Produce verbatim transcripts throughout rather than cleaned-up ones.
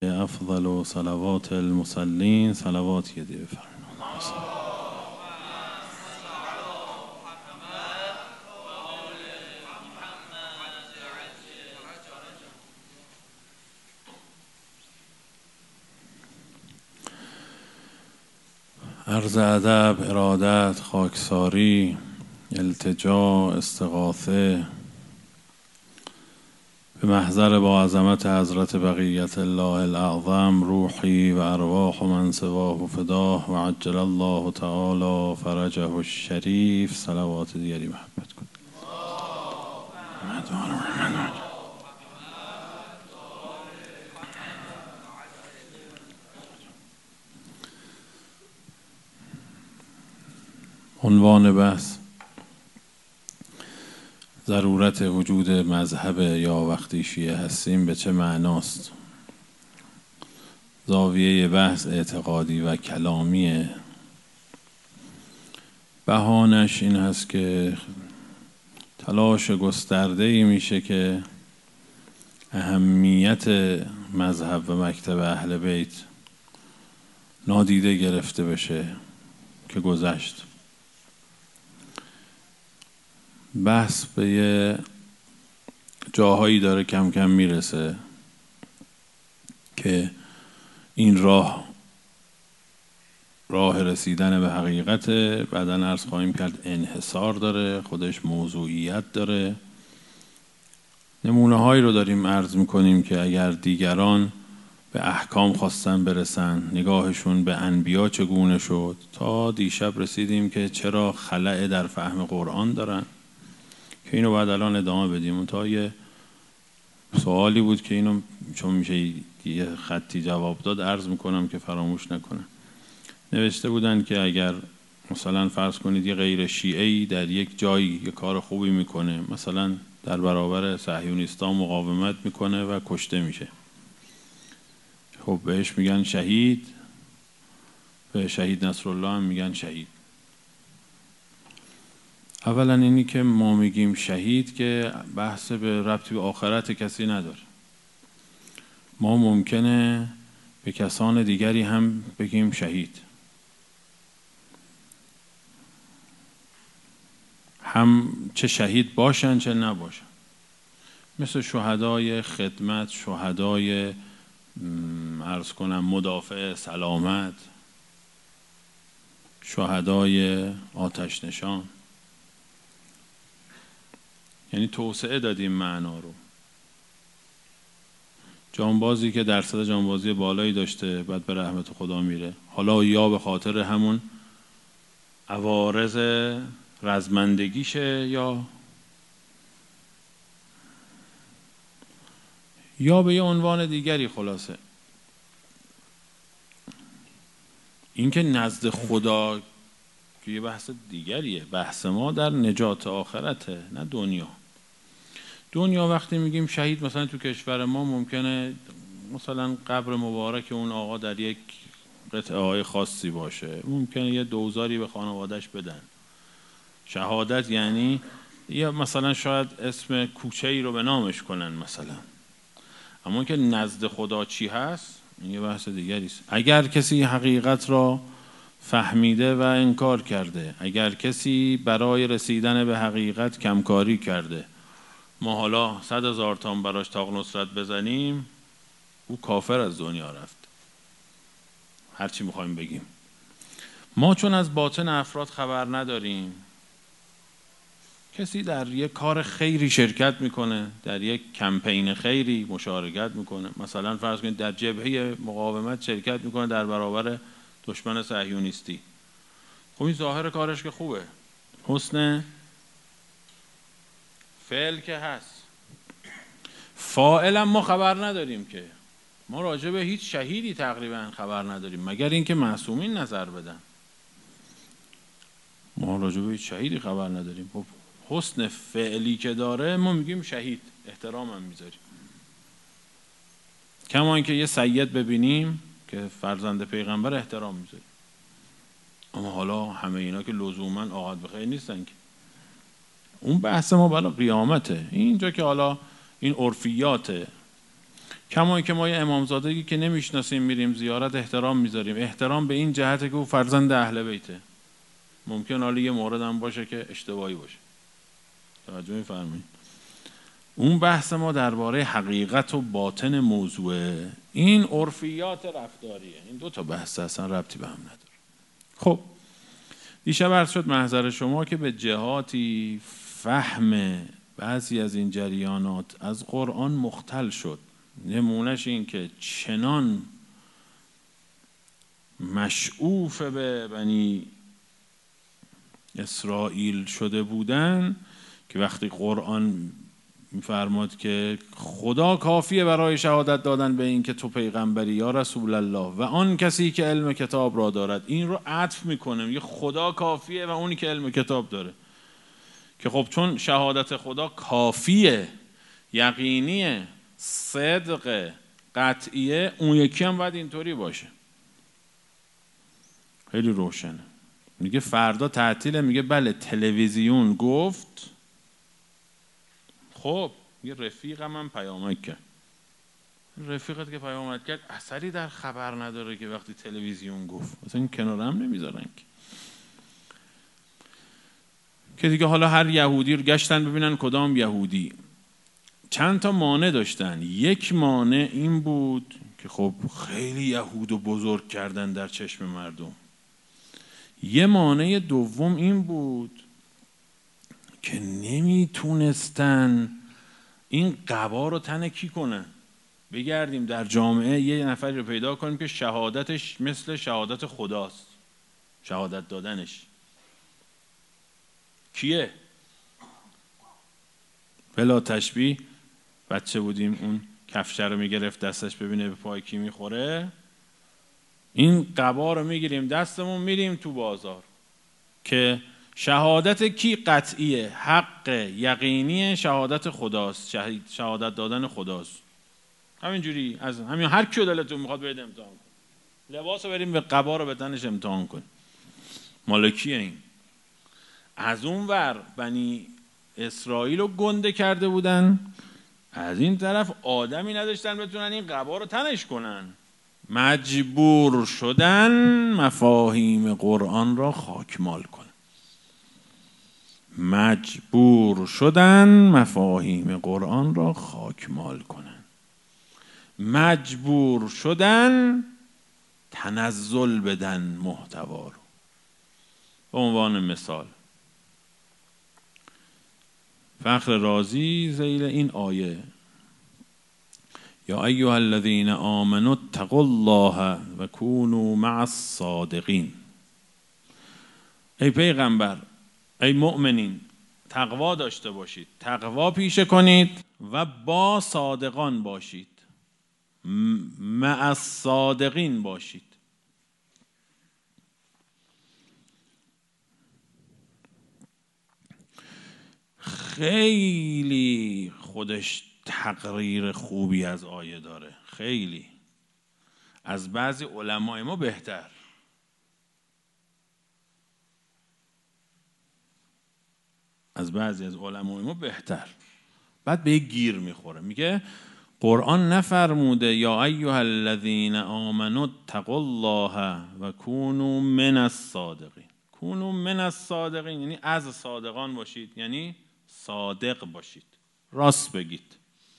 افضل صلوات المصلین صلواتی دیگه بفرمایید. عرض ادب، ارادت، خاکساری، التجا، استغاثه به محضر با عظمت حضرت بقیت الله الاعظم روحی و ارواح من سواه فداه و عجل الله تعالی فرجه الشریف صلوات دیگری محبت کن. عنوان بحث ضرورت وجود مذهب یا وقتی شیعه هستیم به چه معناست؟ زاویه بحث اعتقادی و کلامیه. بهانش این هست که تلاش گسترده‌ای میشه که اهمیت مذهب و مکتب اهل بیت نادیده گرفته بشه که گذشت. بحث به یه جاهایی داره کم کم میرسه که این راه راه رسیدن به حقیقت، بعداً عرض خواهیم کرد انحصار داره، خودش موضوعیت داره. نمونه هایی رو داریم عرض میکنیم که اگر دیگران به احکام خواستن برسن نگاهشون به انبیا چگونه شد، تا دیشب رسیدیم که چرا خلأ در فهم قرآن دارن که اینو بعد الان ادامه بدیم. تا یه سوالی بود که اینو چون میشه یه خطی جواب داد عرض میکنم که فراموش نکنم. نوشته بودن که اگر مثلا فرض کنید یه غیر شیعه‌ای در یک جایی یه کار خوبی میکنه، مثلا در برابر صهیونیستا مقاومت میکنه و کشته میشه، خب بهش میگن شهید، به شهید نصرالله هم میگن شهید. اولا اینی که ما میگیم شهید که بحث به ربطی به آخرت کسی نداره. ما ممکنه به کسان دیگری هم بگیم شهید، هم چه شهید باشن چه نباشن، مثل شهدای خدمت، شهدای عرض کنم مدافع سلامت، شهدای آتش نشان. یعنی توسعه دادیم معنا رو. جانبازی که درصد جانبازی بالایی داشته بعد به رحمت خدا میره، حالا یا به خاطر همون عوارض رزمندگیشه یا یا به یه عنوان دیگری. خلاصه این که نزد خدا که یه بحث دیگریه. بحث ما در نجات آخرته نه دنیا. دنیا وقتی میگیم شهید، مثلا تو کشور ما ممکنه مثلا قبر مبارک اون آقا در یک قطعه های خاصی باشه، ممکنه یه دوزاری به خانوادهش بدن. شهادت یعنی یا مثلا شاید اسم کوچه ای رو به نامش کنن مثلا. اما که نزد خدا چی هست این یه بحث دیگری است. اگر کسی حقیقت را فهمیده و انکار کرده، اگر کسی برای رسیدن به حقیقت کمکاری کرده، ما حالا صد هزار تام براش تاق نصرت بزنیم، او کافر از دنیا رفت. هرچی میخوایم بگیم. ما چون از باطن افراد خبر نداریم، کسی در یک کار خیری شرکت میکنه، در یک کمپین خیری مشارکت میکنه، مثلا فرض کنید در جبهه مقاومت شرکت میکنه در برابر دشمن صهیونیستی، خب این ظاهر کارش که خوبه، حسن فعل که هست. فاعلا ما خبر نداریم که، ما راجع به هیچ شهیدی تقریبا خبر نداریم مگر اینکه معصومین نظر بدن. ما راجع به هیچ شهیدی خبر نداریم. خب حسن فعلی که داره ما میگیم شهید، احترام هم میذاریم. کما اینکه یه سید ببینیم که فرزند پیغمبر احترام میذاریم. اما حالا همه اینا که لزوما عاقد به خیر نیستن که. اون بحث ما برای قیامته. اینجا که حالا این عرفیاته کما که ما یه امامزادگی که نمیشناسیم میریم زیارت احترام میذاریم. احترام به این جهته که او فرزند اهل بیته. ممکن حالا یه مورد هم باشه که اشتباهی باشه. توجه می‌فرمایید؟ اون بحث ما درباره حقیقت و باطن موضوعه. این عرفیات رفتاریه. این دو تا بحث اصلا ربطی به هم نداره. خب دیشب عرض شد محضر شما که به جهاتی فهم بعضی از این جریانات از قرآن مختل شد. نمونهش این که چنان مشعوف به بنی اسرائیل شده بودن که وقتی قرآن میفرماد که خدا کافیه برای شهادت دادن به این که تو پیغمبری یا رسول الله و آن کسی که علم کتاب را دارد، این رو عطف میکنه، میگه خدا کافیه و اونی که علم کتاب داره. که خب چون شهادت خدا کافیه، یقینیه، صدق، قطعیه، اون یکی هم باید اینطوری باشه. خیلی روشنه. میگه فردا تعطیله، میگه بله تلویزیون گفت. خب یه رفیقم هم پیامک کرد. رفیقت که پیامک کرد اثری در خبر نداره که وقتی تلویزیون گفت، مثلا این کنار هم نمیذارن که که دیگه حالا هر یهودی رو گشتن ببینن کدام یهودی. چند تا مانع داشتن. یک مانع این بود که خب خیلی یهود رو بزرگ کردن در چشم مردم. یه مانع دوم این بود که نمیتونستن این قبا رو تن کی کنن. بگردیم در جامعه یه نفری رو پیدا کنیم که شهادتش مثل شهادت خداست، شهادت دادنش کیه؟ بلا تشبیه بچه بودیم اون کفشه رو میگرفت دستش ببینه به پای کی میخوره. این قبا رو میگیریم دستمون میریم تو بازار که شهادت کی قطعیه، حق یقینی شهادت خداست، شهادت دادن خداست. همینجوری از همین هر کیو دلتون میخواد برید امتحان کن. لباس رو بریم به قبا رو به تنش امتحان کن. مالکیه این. از اون ور بنی اسرائیل رو گنده کرده بودن، از این طرف آدمی نداشتن بتونن این قبا رو تنش کنن. مجبور شدن مفاهیم قرآن را خاکمال کنن. مجبور شدن مفاهیم قرآن را خاکمال کنن. مجبور شدن تنزل بدن محتوا رو. به عنوان مثال فخر رازی ذیل این آیه یا ایها الذین آمنوا اتقوا الله و کونوا مع الصادقین. ای پیغمبر، ای مؤمنین، تقوا داشته باشید، تقوا پیشه کنید و با صادقان باشید، مع الصادقین باشید. خیلی خودش تقریر خوبی از آیه داره، خیلی از بعضی علمای ما بهتر. از بعضی از علمای ما بهتر. بعد به یک گیر میخوره، میگه قرآن نفرموده یا ایها الذین آمنوا اتقوا الله و کونوا من الصادقین. کونوا من الصادقین یعنی از صادقان باشید، یعنی صادق باشید، راست بگید.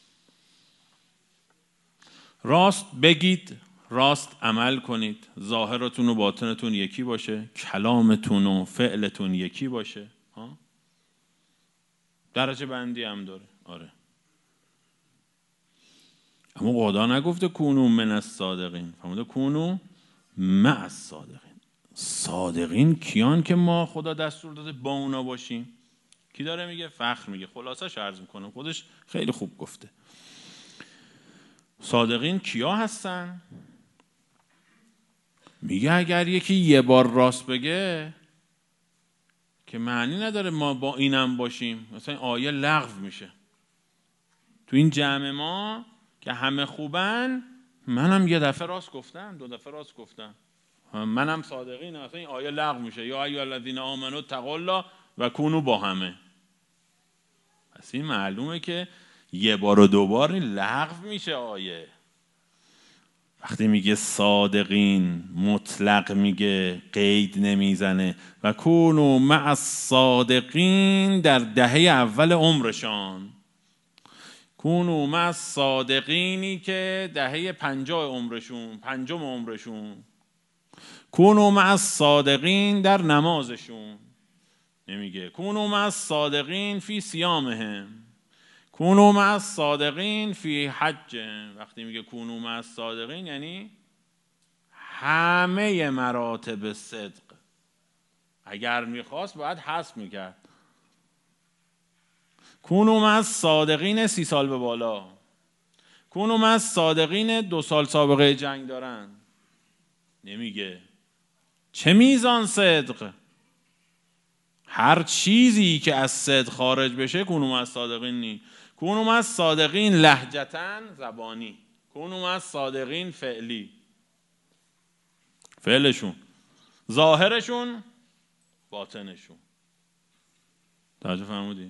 راست بگید، راست عمل کنید، ظاهرتون و باطنتون یکی باشه، کلامتون و فعلتون یکی باشه. ها؟ درجه بندی هم داره. آره. اما خدا نگفته کونو من الصادقین، فرموده کونو مع الصادقین. صادقین کیان که ما خدا دستور داده با اونا باشیم؟ کی داره میگه؟ فخر میگه. خلاصش عرض میکنم، خودش خیلی خوب گفته. صادقین کیا هستن؟ میگه اگر یکی یه بار راست بگه که معنی نداره ما با اینم باشیم. مثلا آیه لغو میشه. تو این جمع ما که همه خوبن، منم یه دفعه راست گفتم، دو دفعه راست گفتم، منم صادقین، مثلا این آیه لغو میشه. یا ایها الذین آمنوا اتقوا الله و کونوا با همه. پس این معلومه که یه بار و دو بار لغو میشه آیه. وقتی میگه صادقین مطلق میگه، قید نمیزنه. و کونوا مع الصادقین در دهه اول عمرشان. کونوا مع الصادقینی که دهه پنجاه عمرشون، پنجم عمرشون. کونوا مع الصادقین در نمازشون. نمیگه کونوا مع الصادقین فی صیامهم، کونوا مع الصادقین فی حج. وقتی میگه کونوا مع الصادقین یعنی همه مراتب صدق. اگر میخواست باید حذف میکرد. کونوا مع الصادقین سی سال به بالا. کونوا مع الصادقین دو سال سابقه جنگ دارن. نمیگه. چه میزان صدق؟ هر چیزی که از صدق خارج بشه کونوا مع الصادقین نی. کونوا مع الصادقین لهجتن زبانی، کونوا مع الصادقین فعلی، فعلشون، ظاهرشون، باطنشون. توجه فرمودی؟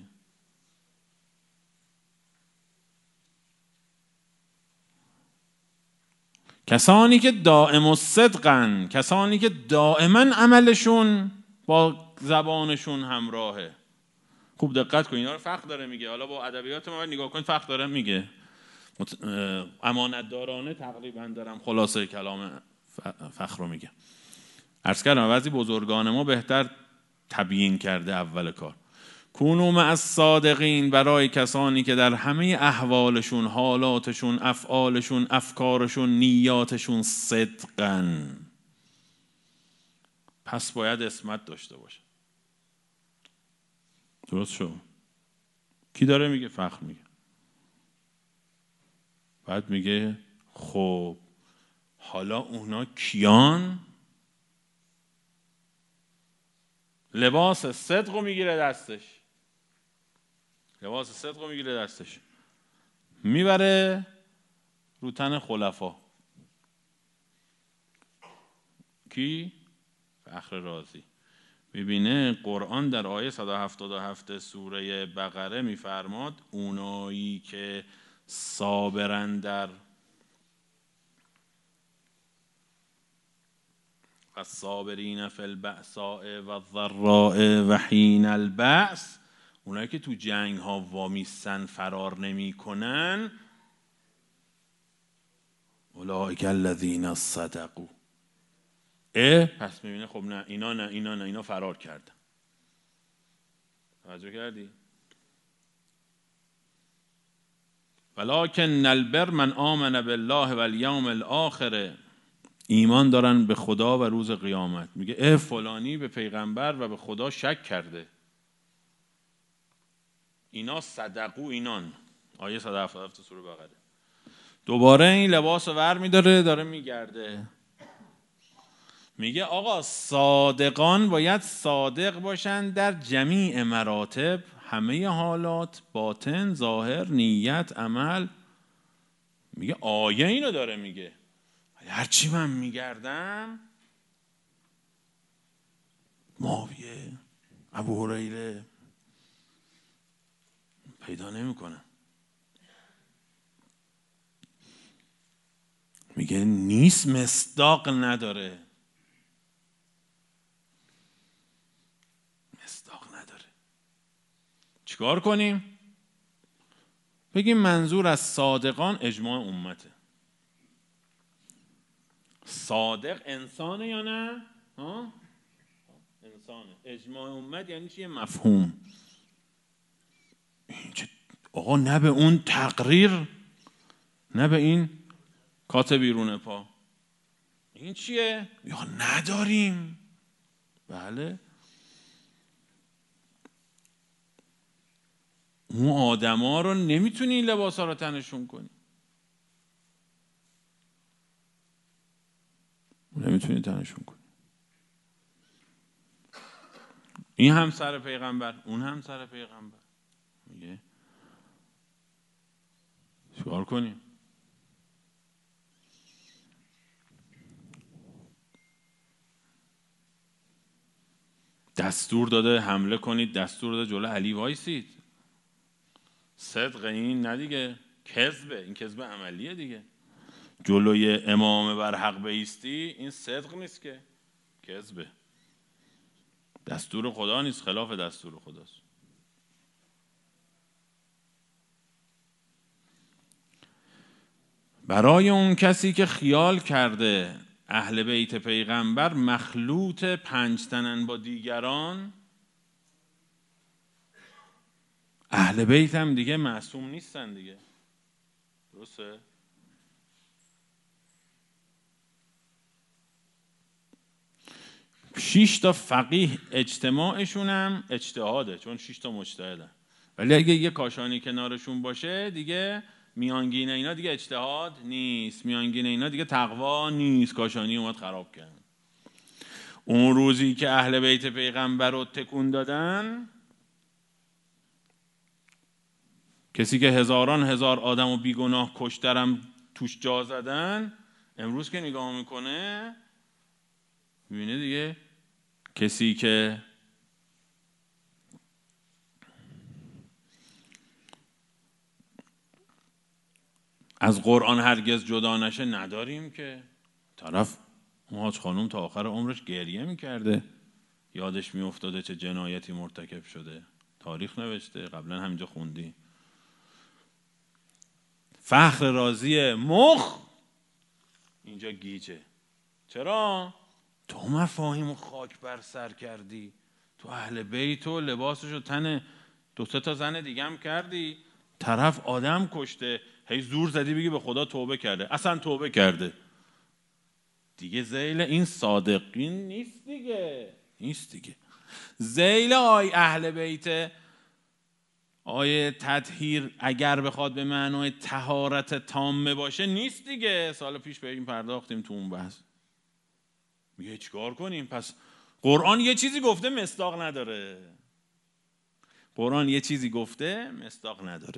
کسانی که دائم الصدقن، کسانی که دائما عملشون با زبانشون همراهه. خوب دقت کن، اینا رو فقه داره میگه. حالا با ادبیات ما نگاه کن، فقه داره میگه. امانتدارانه تقریبا دارم خلاصه کلام فقه رو میگه. عرض کردم بعضی بزرگان ما بهتر تبیین کرده اول کار. کونوا مع الصادقین برای کسانی که در همه احوالشون، حالاتشون، افعالشون، افکارشون، نیاتشون صدقن. پس باید عصمت داشته باشه. درست شو؟ کی داره میگه؟ فقه میگه. بعد میگه خب حالا اونا کیان؟ لباس صدق رو میگیره دستش، لباس صدق رو میگیره دستش، میبره رو تن خلفا. کی؟ فخر رازی. میبینه قرآن در آیه صد و هفتاد و هفت سوره بقره میفرماد اونایی که صابرن در الصابرین فی البأساء و الضراء و حین البأس، اونایی که تو جنگ ها وامیستن، فرار نمی کنن، اولئک الذین صدقوا. اه پس میبینه خب نه اینا نه اینا نه اینا فرار کردن. توجه کردی؟ ولکن البر من آمن بالله والیوم الاخر، ایمان دارن به خدا و روز قیامت. میگه اه فلانی به پیغمبر و به خدا شک کرده، اینا صدقو اینان. آیه صد و هفتاد و هفت سوره بقره. دوباره این لباس ور میداره، داره میگرده، میگه آقا صادقان باید صادق باشن در جمیع مراتب، همه حالات، باطن، ظاهر، نیت، عمل. میگه آیه اینو داره میگه. هرچی من میگردم معاویه، ابو هریره پیدا نمیکنم. میگه نیست، مصداق نداره، مصداق نداره. چیکار کنیم؟ بگیم منظور از صادقان اجماع امته. صادق انسانه یا نه؟ ها؟ انسانه. اجماع امت یعنی چیه؟ مفهوم. آقا نه به اون تقریر، نه به این کات بیرون پا. این چیه؟ یا نداریم. بله. اون آدم ها رو نمیتونی این لباس ها رو تنشون کنی، نمیتونی تنشون کنی. این هم سر پیغمبر، اون هم سر پیغمبر. میگه چیکار کنیم؟ دستور داده حمله کنید، دستور داده جلو علی وایسید. صدق این نه دیگه، کذبه. این کذبه عملیه دیگه. جلوی امام بر حق بایستی، این صدق نیست که، کذبه، دستور خدا نیست، خلاف دستور خداست. برای اون کسی که خیال کرده اهل بیت پیغمبر مخلوط پنج تنن با دیگران، اهل بیت هم دیگه معصوم نیستن دیگه، درسته؟ شش تا فقیه اجتماعشون هم اجتهاده، چون شش تا مجتهدن، ولی اگه یه کاشانی کنارشون باشه دیگه میانگین اینا دیگه اجتهاد نیست، میانگین اینا دیگه تقوا نیست، کاشانی اومد خراب کرد. اون روزی که اهل بیت پیغمبر رو تکون دادن، کسی که هزاران هزار آدم و بیگناه کشترم توش جا زدن، امروز که نگاه میکنه میبینه دیگه کسی که از قرآن هرگز جدا نشه نداریم که. طرف اون حاج خانوم تا آخر عمرش گریه میکرده، یادش میافتاده چه جنایتی مرتکب شده، تاریخ نوشته، قبلا همینجا خوندی. فخر رازی مخ اینجا گیجه. چرا؟ تو مفاهیم و خاک بر سر کردی، تو اهل بیت و لباسشو تن دو سه تا زن دیگه هم کردی، طرف آدم کشته، هی زور زدی بگی به خدا توبه کرده، اصلا توبه کرده دیگه، ذیل این صادقین نیست دیگه، نیست دیگه. ذیل آی اهل بیت، آیه تطهیر اگر بخواد به معنای طهارت تامه باشه نیست دیگه. سال پیش به این پرداختیم تو اون بحث. میگه چیکار کنیم؟ پس قرآن یه چیزی گفته مصداق نداره، قرآن یه چیزی گفته مصداق نداره.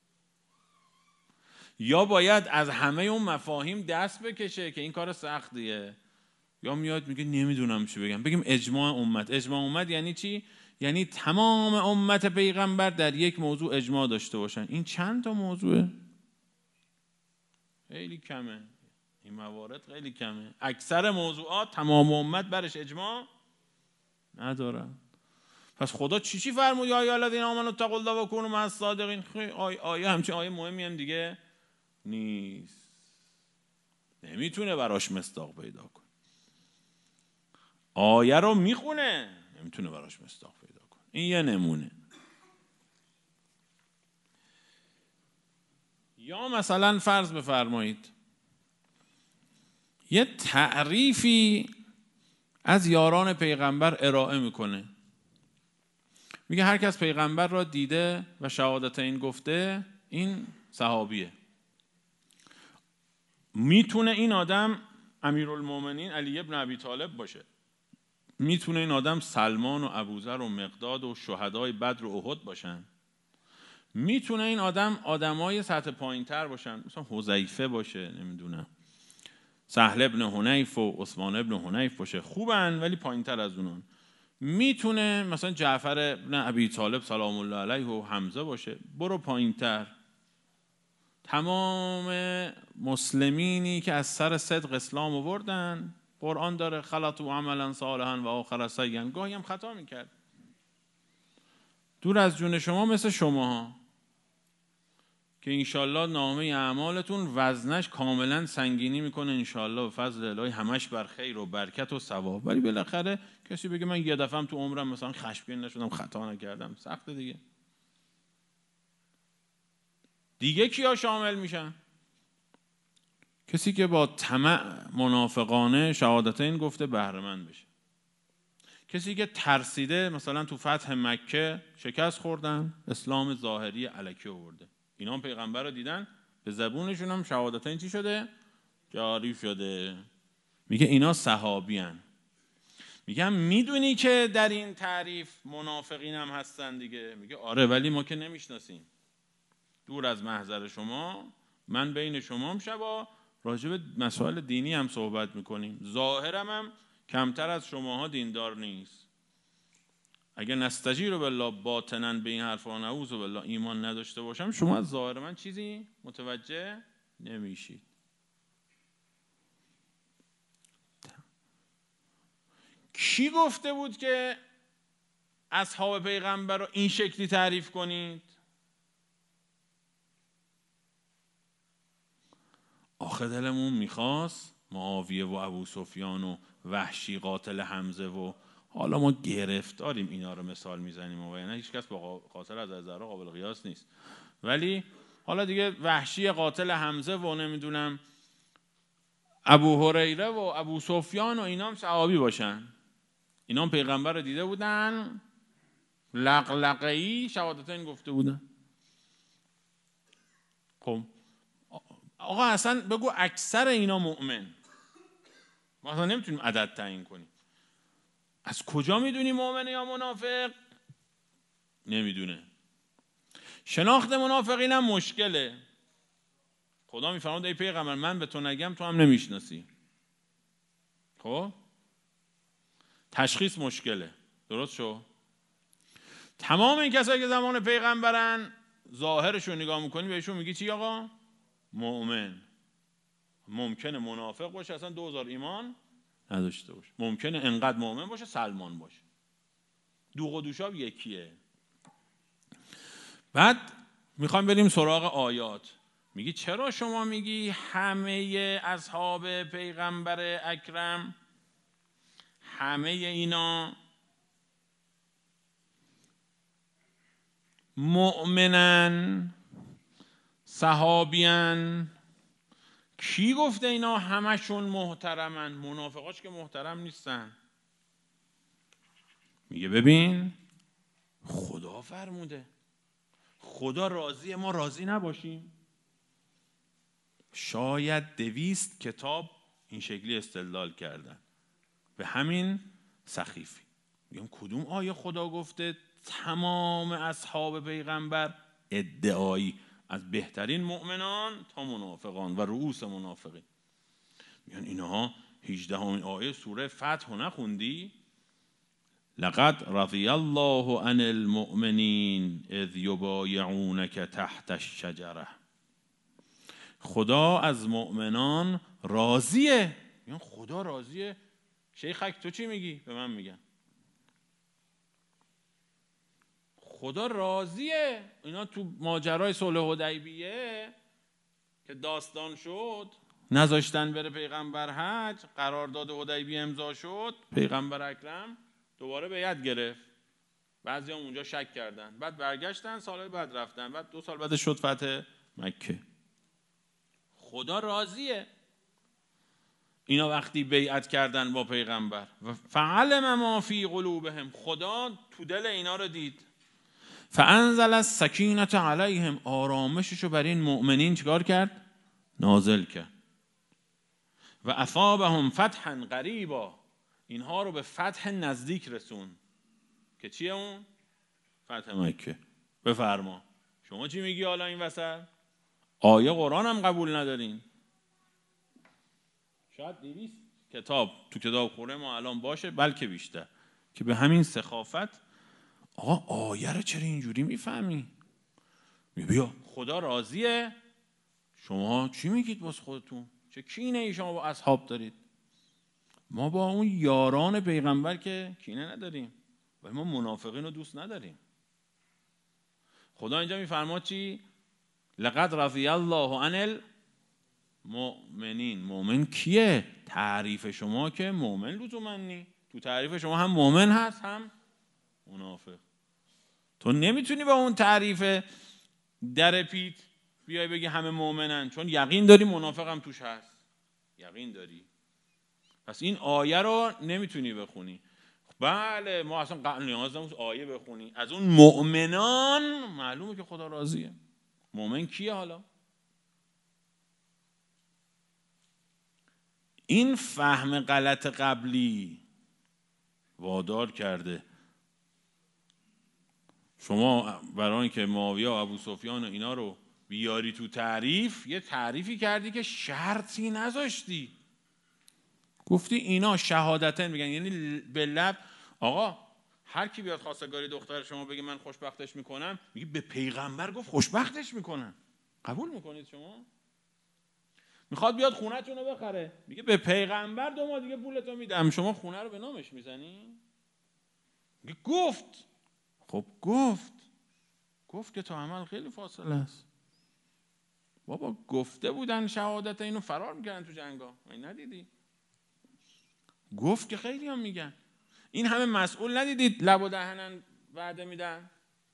یا باید از همه اون مفاهیم دست بکشه که این کار سختیه، یا میاد میگه نمیدونم چی بگم. بگیم اجماع امت. اجماع امت یعنی چی؟ یعنی تمام امت پیغمبر در یک موضوع اجماع داشته باشن. این چند تا موضوعه؟ خیلی کمه، این موارد خیلی کمه. اکثر موضوعات تمام امت برش اجماع ندارن. پس خدا چی چی فرمود؟ یا الذین آمنوا اتقوا الله و کونوا مع الصادقین. آیه آیه همچین آیه مهمی هم دیگه نیست، نمیتونه براش مصداق پیدا کنه. آیه رو میخونه نمیتونه براش مصداق پیدا کنه. این یه نمونه. یا مثلا فرض بفرمایید یه تعریفی از یاران پیغمبر ارائه میکنه، میگه هر کس پیغمبر را دیده و شهادتین گفته این صحابیه. میتونه این آدم امیرالمومنین علی ابن ابی طالب باشه، میتونه این آدم سلمان و ابوذر و مقداد و شهدای بدر و احد باشن، میتونه این آدم آدمای سطح پایینتر باشن، مثلا حذیفه باشه، نمیدونم سهل ابن حنیف و عثمان ابن حنیف باشه، خوبن ولی پایینتر از اونان. میتونه مثلا جعفر ابن ابی طالب سلام الله علیه و حمزه باشه، برو پایینتر. تمام مسلمینی که از سر صدق اسلام آوردن، قرآن داره خلطوا عملا صالحا و آخر سیئا، گاهی هم خطا میکرد. دور از جون شما مثل شماها که انشالله نامه اعمالتون وزنش کاملا سنگینی میکنه انشالله و فضل الهی، همش بر خیر و برکت و ثواب. ولی بالاخره کسی بگه من یه دفعه تو عمرم مثلا خشمگین نشدم، خطا نکردم، سخته دیگه. دیگه کیا شامل میشن؟ کسی که با طمع منافقانه شهادتین گفته بهره مند بشه، کسی که ترسیده مثلا تو فتح مکه شکست خوردن، اسلام ظاهری الکی آورده، اینا هم پیغمبر رو دیدن، به زبونشون هم شهادتین چی شده؟ جاری شده. میگه اینا صحابی هن. میگم میدونی که در این تعریف منافقین هم هستن دیگه. میگه آره ولی ما که نمیشناسیم، دور از محضر شما، من بین شما هم شبا راجع به مسائل دینی هم صحبت میکنیم، ظاهرم هم کمتر از شماها دیندار نیست. اگه نستجیر بالله باطنا به این حرفا نعوذ بالله ایمان نداشته باشم، شما از ظاهر من چیزی متوجه نمیشید. کی گفته بود که اصحاب پیغمبر رو این شکلی تعریف کنید؟ آخه دلمون میخواست معاویه و ابو سفیان و وحشی قاتل حمزه و حالا ما گرفتاریم اینا رو مثال میزنیم و یعنی هیچ کس با قاتل از زهرا قابل قیاس نیست، ولی حالا دیگه وحشی قاتل حمزه و نمیدونم ابو هریره و ابو سفیان و اینا هم صحابی باشن، اینا هم پیغمبر رو دیده بودن، لقلقه‌ای شهادتین گفته بودن. خب آقا اصلا بگو اکثر اینا مؤمن، ما اصلا نمیتونیم عدد تعیین کنیم. از کجا میدونی مؤمن یا منافق؟ نمیدونه. شناخت منافقین هم مشکله. خدا میفرماید ای پیغمبر من به تو نگم تو هم نمیشناسی. خب تشخیص مشکله. درست شو؟ تمام این کسایی که زمان پیغمبرن ظاهرشو نگاه میکنی بهشون میگی چی آقا؟ مؤمن. ممکنه منافق باشه اصلا دوزار ایمان نداشته باشه، ممکنه انقدر مؤمن باشه سلمان باشه، دوغ و دوشاب یکیه. بعد میخوایم بریم سراغ آیات. میگی چرا شما میگی همه اصحاب پیغمبر اکرم، همه اینا مؤمنن صحابیان؟ کی گفته اینا همشون محترمن؟ منافقاش که محترم نیستن. میگه ببین خدا فرموده، خدا راضیه ما راضی نباشیم؟ شاید دویست کتاب این شکلی استدلال کردن به همین سخیفی. میگم کدوم آیه خدا گفته تمام اصحاب پیغمبر ادعایی از بهترین مؤمنان تا منافقان و رؤوس منافقین؟ میگن اینها هجدهمین آیه سوره فتح نخوندی؟ لقد رضی الله عن المؤمنین اذ یبایعونک تحت الشجره. خدا از مؤمنان راضیه. میگن خدا راضیه؟ شیخک تو چی میگی؟ به من میگن خدا راضیه. اینا تو ماجرای صلح حدیبیه که داستان شد نذاشتن بره پیغمبر حج، قرارداد حدیبیه امضا شد، پیغمبر اکرم دوباره بیعت گرفت، بعضی هم اونجا شک کردن، بعد برگشتن، سال بعد رفتن، بعد دو سال بعد شد فتح مکه. خدا راضیه اینا وقتی بیعت کردن با پیغمبر. فعلم ما فی قلوبهم، خدا تو دل اینا رو دید. فانزل السکینة علیهم، آرامششو بر این مؤمنین چیکار کرد؟ نازل کرد. و اصابهم فتحا قریبا، اینها رو به فتح نزدیک رسون که چیه اون؟ فتح مکه. بفرما شما چی میگی حالا این وسط؟ آیه قرآن هم قبول ندارین. شاید دویست کتاب تو کتاب خوره ما الان باشه بلکه بیشتر که به همین سخافت آقا آیه رو چرا اینجوری میفهمی؟ بیا خدا راضیه، شما چی میگید باز خودتون؟ چه کینه ای شما با اصحاب دارید؟ ما با اون یاران پیغمبر که کینه نداریم، ولی ما منافقین رو دوست نداریم. خدا اینجا میفرماد چی؟ لقد رضی الله عن المؤمنین. مؤمن کیه؟ تعریف شما که مؤمن لزوما نی، تو تعریف شما هم مؤمن هست هم منافق. تو نمیتونی با اون تعریف در پیت بیای بگی همه مؤمنن، چون یقین داری منافق هم توش هست، یقین داری. پس این آیه رو نمیتونی بخونی. بله ما اصلا نیاز نیست آیه بخونی، از اون مؤمنان معلومه که خدا راضیه. مؤمن کیه حالا؟ این فهم غلط قبلی وادار کرده شما برای اینکه معاویه و ابو سفیان و اینا رو بیاری تو تعریف، یه تعریفی کردی که شرطی نذاشتی. گفتی اینا شهادتن میگن، یعنی به لب. آقا هر کی بیاد خواستگاری دختر شما بگه من خوشبختش میکنم، میگه به پیغمبر گفت خوشبختش میکنم، قبول میکنید شما؟ میخواد بیاد خونه‌تون رو بخره، میگه به پیغمبر دو ماه دیگه پولتو میدم، شما خونه رو به نامش میزنی؟ میگه گفت. خب گفت گفت که تا عمل خیلی فاصله است. بابا گفته بودن شهادت اینو فرار میکردن تو جنگا، من ندیدی؟ گفت که خیلی هم میگن. این همه مسئول ندیدید لب و دهنن وعده میدن؟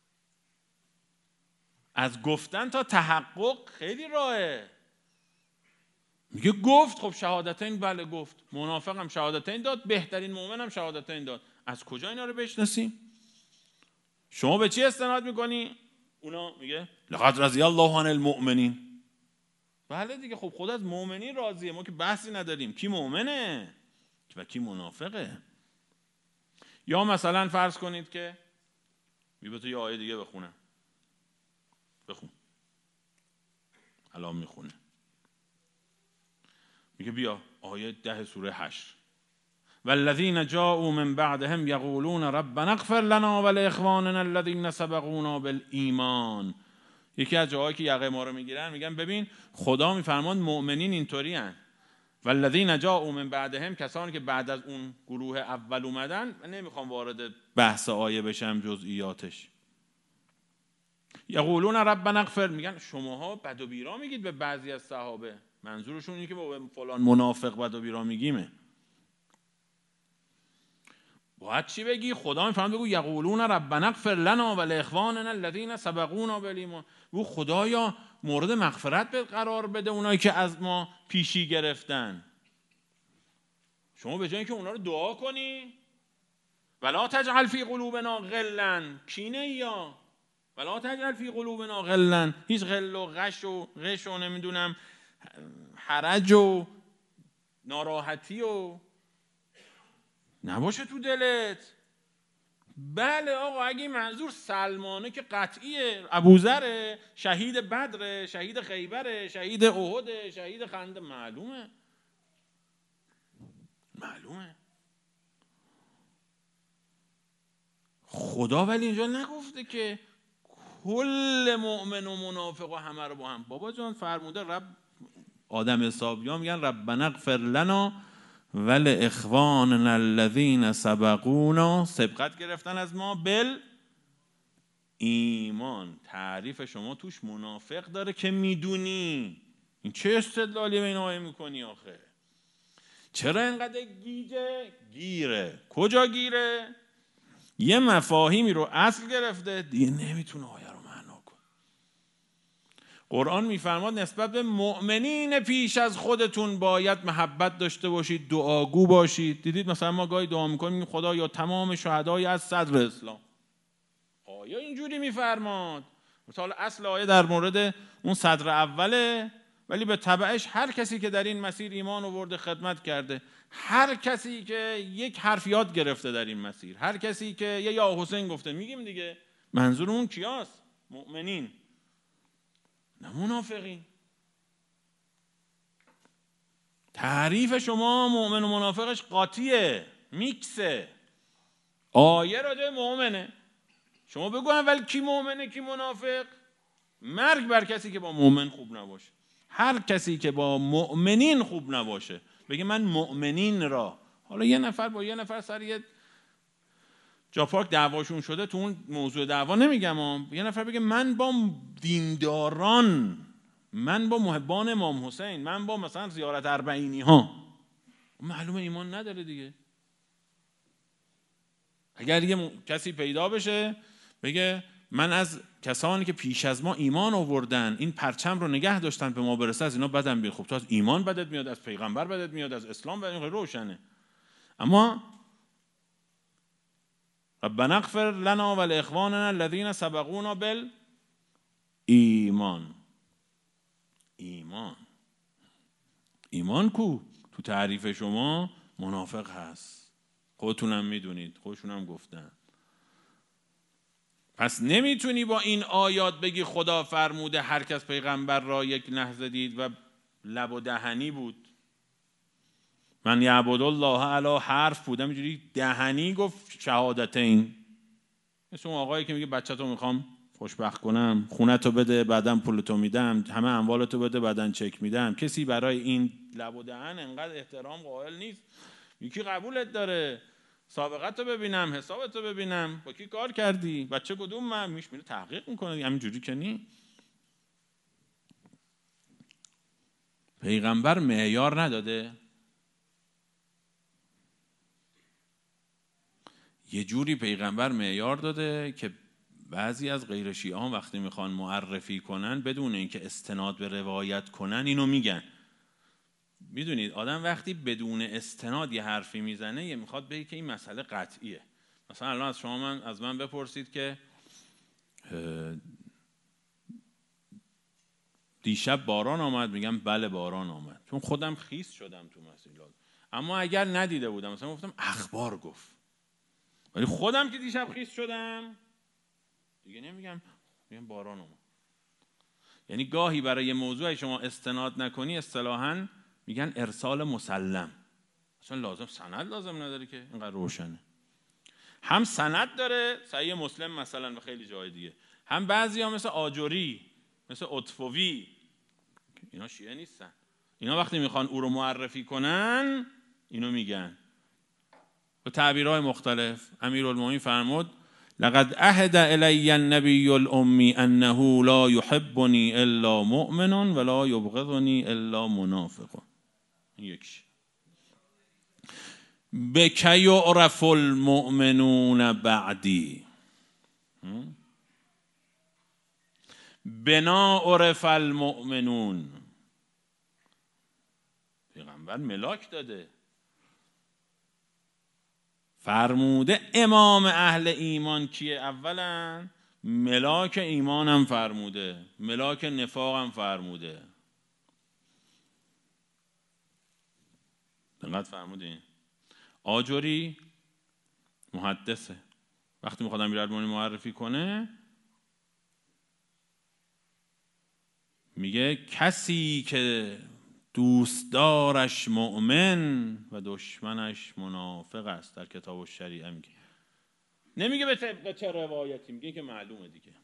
از گفتن تا تحقق خیلی راهه. میگه گفت. خب شهادتین بله گفت. منافق هم شهادتین داد، بهترین مؤمن هم شهادتین داد. از کجا اینا رو بشناسیم؟ شما به چی استناد میکنی؟ اونا میگه لقد رضی الله عن المؤمنین. بله دیگه، خب خود از مؤمنین راضیه، ما که بحثی نداریم کی مؤمنه و کی منافقه. یا مثلا فرض کنید که میبته یه آیه دیگه بخونه، بخون. الان میخونه، میگه بیا آیه ده سوره هشت، والذین جاءوا من بعدهم یقولون ربنا اغفر لنا ولاخواننا الذین سبقونا بالایمان. یکی از جاهایی که یقه ما رو میگیرن میگن ببین خدا میفرمان مؤمنین اینطوری ان، والذین جاءوا من بعدهم، کسانی که بعد از اون گروه اول اومدن. من نمیخوام وارد بحث آیه بشم جزئیاتش. یقولون ربنا اغفر، میگن شماها بد و بیرا میگید به بعضی از صحابه. منظورشون اینه که با فلان منافق بد و بیرا میگیمه. باید چی بگی؟ خدا میفرماد بگو یقولون ربنا اغفر لنا ولاخواننا الذین سبقونا بالایمان. بگو خدایا مورد مغفرت به قرار بده اونایی که از ما پیشی گرفتن. شما به جای اینکه اونا رو دعا کنی ولا تجعل فی قلوبنا غلا، کینه یا ولا تجعل فی قلوبنا غلا، هیچ غل و غش و غش و نمیدونم حرج و ناراحتی و نباشه تو دلت. بله آقا اگه منظور سلمانه که قطعیه، ابوذر شهید بدر، شهید خیبر، شهید احد، شهید خندق، معلومه معلومه. خدا ولی اینجا نگفته که کل مؤمن و منافق و همه رو با هم. بابا جان فرموده رب آدم حسابیان میگن ربنا اغفر لنا ولاخواننا الذین سبقونا، سبقت گرفتن از ما بل ایمان. تعریف شما توش منافق داره که میدونی. این چه استدلالی به این آیه میکنی آخه؟ چرا اینقدر گیجه؟ گیره. کجا گیره؟ یه مفاهیمی رو اصل گرفته دیگه نمیتونه آیه رو معنا کنه. قرآن میفرماد نسبت به مؤمنین پیش از خودتون باید محبت داشته باشید، دعاگو باشید. دیدید مثلا ما گاهی دعا میکنیم خدا یا تمام شهدای از صدر اسلام. آیه اینجوری میفرماد. مثلا اصل آیه در مورد اون صدر اوله، ولی به تبعش هر کسی که در این مسیر ایمان آورده خدمت کرده، هر کسی که یک حرف یاد گرفته در این مسیر، هر کسی که یه یا حسین گفته، میگیم دیگه منظور اون کیاست؟ مؤمنین، نه منافقین. تعریف شما مؤمن و منافقش قاطیه، میکسه. آیه راجع مؤمنه، شما بگو اول کی مؤمنه کی منافق. مرگ بر کسی که با مؤمن خوب نباشه. هر کسی که با مؤمنین خوب نباشه بگه من مؤمنین را، حالا یه نفر با یه نفر سر یه جاپاک دعواشون شده، تو اون موضوع دعوا نمیگم هم. یه نفر بگه من با دینداران، من با محبان امام حسین، من با مثلا زیارت اربعینی ها، معلومه ایمان نداره دیگه. اگر یه م... کسی پیدا بشه بگه من از کسانی که پیش از ما ایمان آوردن این پرچم رو نگه داشتن به ما برسه از اینا بدم بیاد. خب تو از ایمان بدت میاد، از پیغمبر بدت میاد، از اسلام بدت میاد، روشنه. اما ربنا اغفر لنا ولاخواننا الذین سبقونا بالایمان. ایمان ایمان کو تو تعریف شما منافق هست، خودتونم میدونید، خودشونم گفتن. پس نمیتونی با این آیات بگی خدا فرموده هر کس پیغمبر را یک لحظه دید و لب و دهنی بود. من یعبد الله علی حرف بودم، اینجوری دهنی گفت شهادتین. مثل اون آقایی که میگه بچه‌تو میخوام خوشبخت کنم، خونتو بده بعدم پولتو میدم، همه اموالتو بده بعدن چک میدم. کسی برای این لب و دهن انقدر احترام قائل نیست. یکی قبولت داره، سابقتو ببینم، حسابتو ببینم، با کی کار کردی، بچه کدوم من میش میره تحقیق میکنه. همینجوری که نی. پیغمبر معیار نداده؟ یه جوری پیغمبر معیار داده که بعضی از غیر شیعان وقتی میخوان معرفی کنن بدون اینکه استناد به روایت کنن اینو میگن. میدونید آدم وقتی بدون استناد یه حرفی میزنه یه میخواد بگه که این مسئله قطعیه. مثلا الان از شما من از من بپرسید که دیشب باران آمد، میگم بله باران آمد، چون خودم خیس شدم تو مسئله. اما اگر ندیده بودم مثلا گفتم اخبار گفت، ولی خودم که دیشب خیس شدم دیگه نمیگم، میگم باران اومد. یعنی گاهی برای یه موضوع شما استناد نکنی اصطلاحاً میگن ارسال مسلم. اصلا لازم سند لازم نداره که اینقدر روشنه. هم سند داره صحیح مسلم مثلا و خیلی جای دیگه، هم بعضی ها مثل آجوری مثل اطفوی اینا شیعه نیستن، اینا وقتی میخوان او رو معرفی کنن اینو میگن با تعبیرهای مختلف. امیرالمومنین فرمود لقد عهد الی النبی الامی انه لا یحبنی الا مؤمن ولا یبغضنی الا منافق. یکیش بک یعرف المؤمنون بعدی بنا عرف المؤمنون. پیغمبر ملاک داده، فرموده امام اهل ایمان کیه؟ اولا ملاک ایمانم فرموده، ملاک نفاقم فرموده. دقت فرمودین؟ آجوری محدثه، وقتی میخواد امیرالمومنین معرفی کنه میگه کسی که دوستدارش مؤمن و دشمنش منافق است. در کتاب الشریعه میگه، نمیگه به طبق چه روایتی، میگه که معلومه دیگه.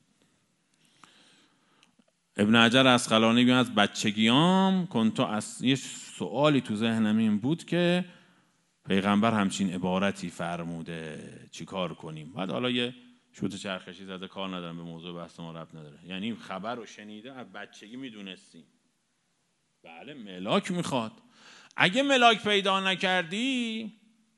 ابن حجر عسقلانی میگه از بچگیام کنتو از یه سوالی تو ذهنم این بود که پیغمبر همچین عبارتی فرموده چی کار کنیم؟ بعد حالا یه شوت چرخشی زده، کار ندارم به موضوع بحث ما ربط نداره. یعنی خبر رو شنیده از بچگی میدونستیم بله ملاک میخواد. اگه ملاک پیدا نکردی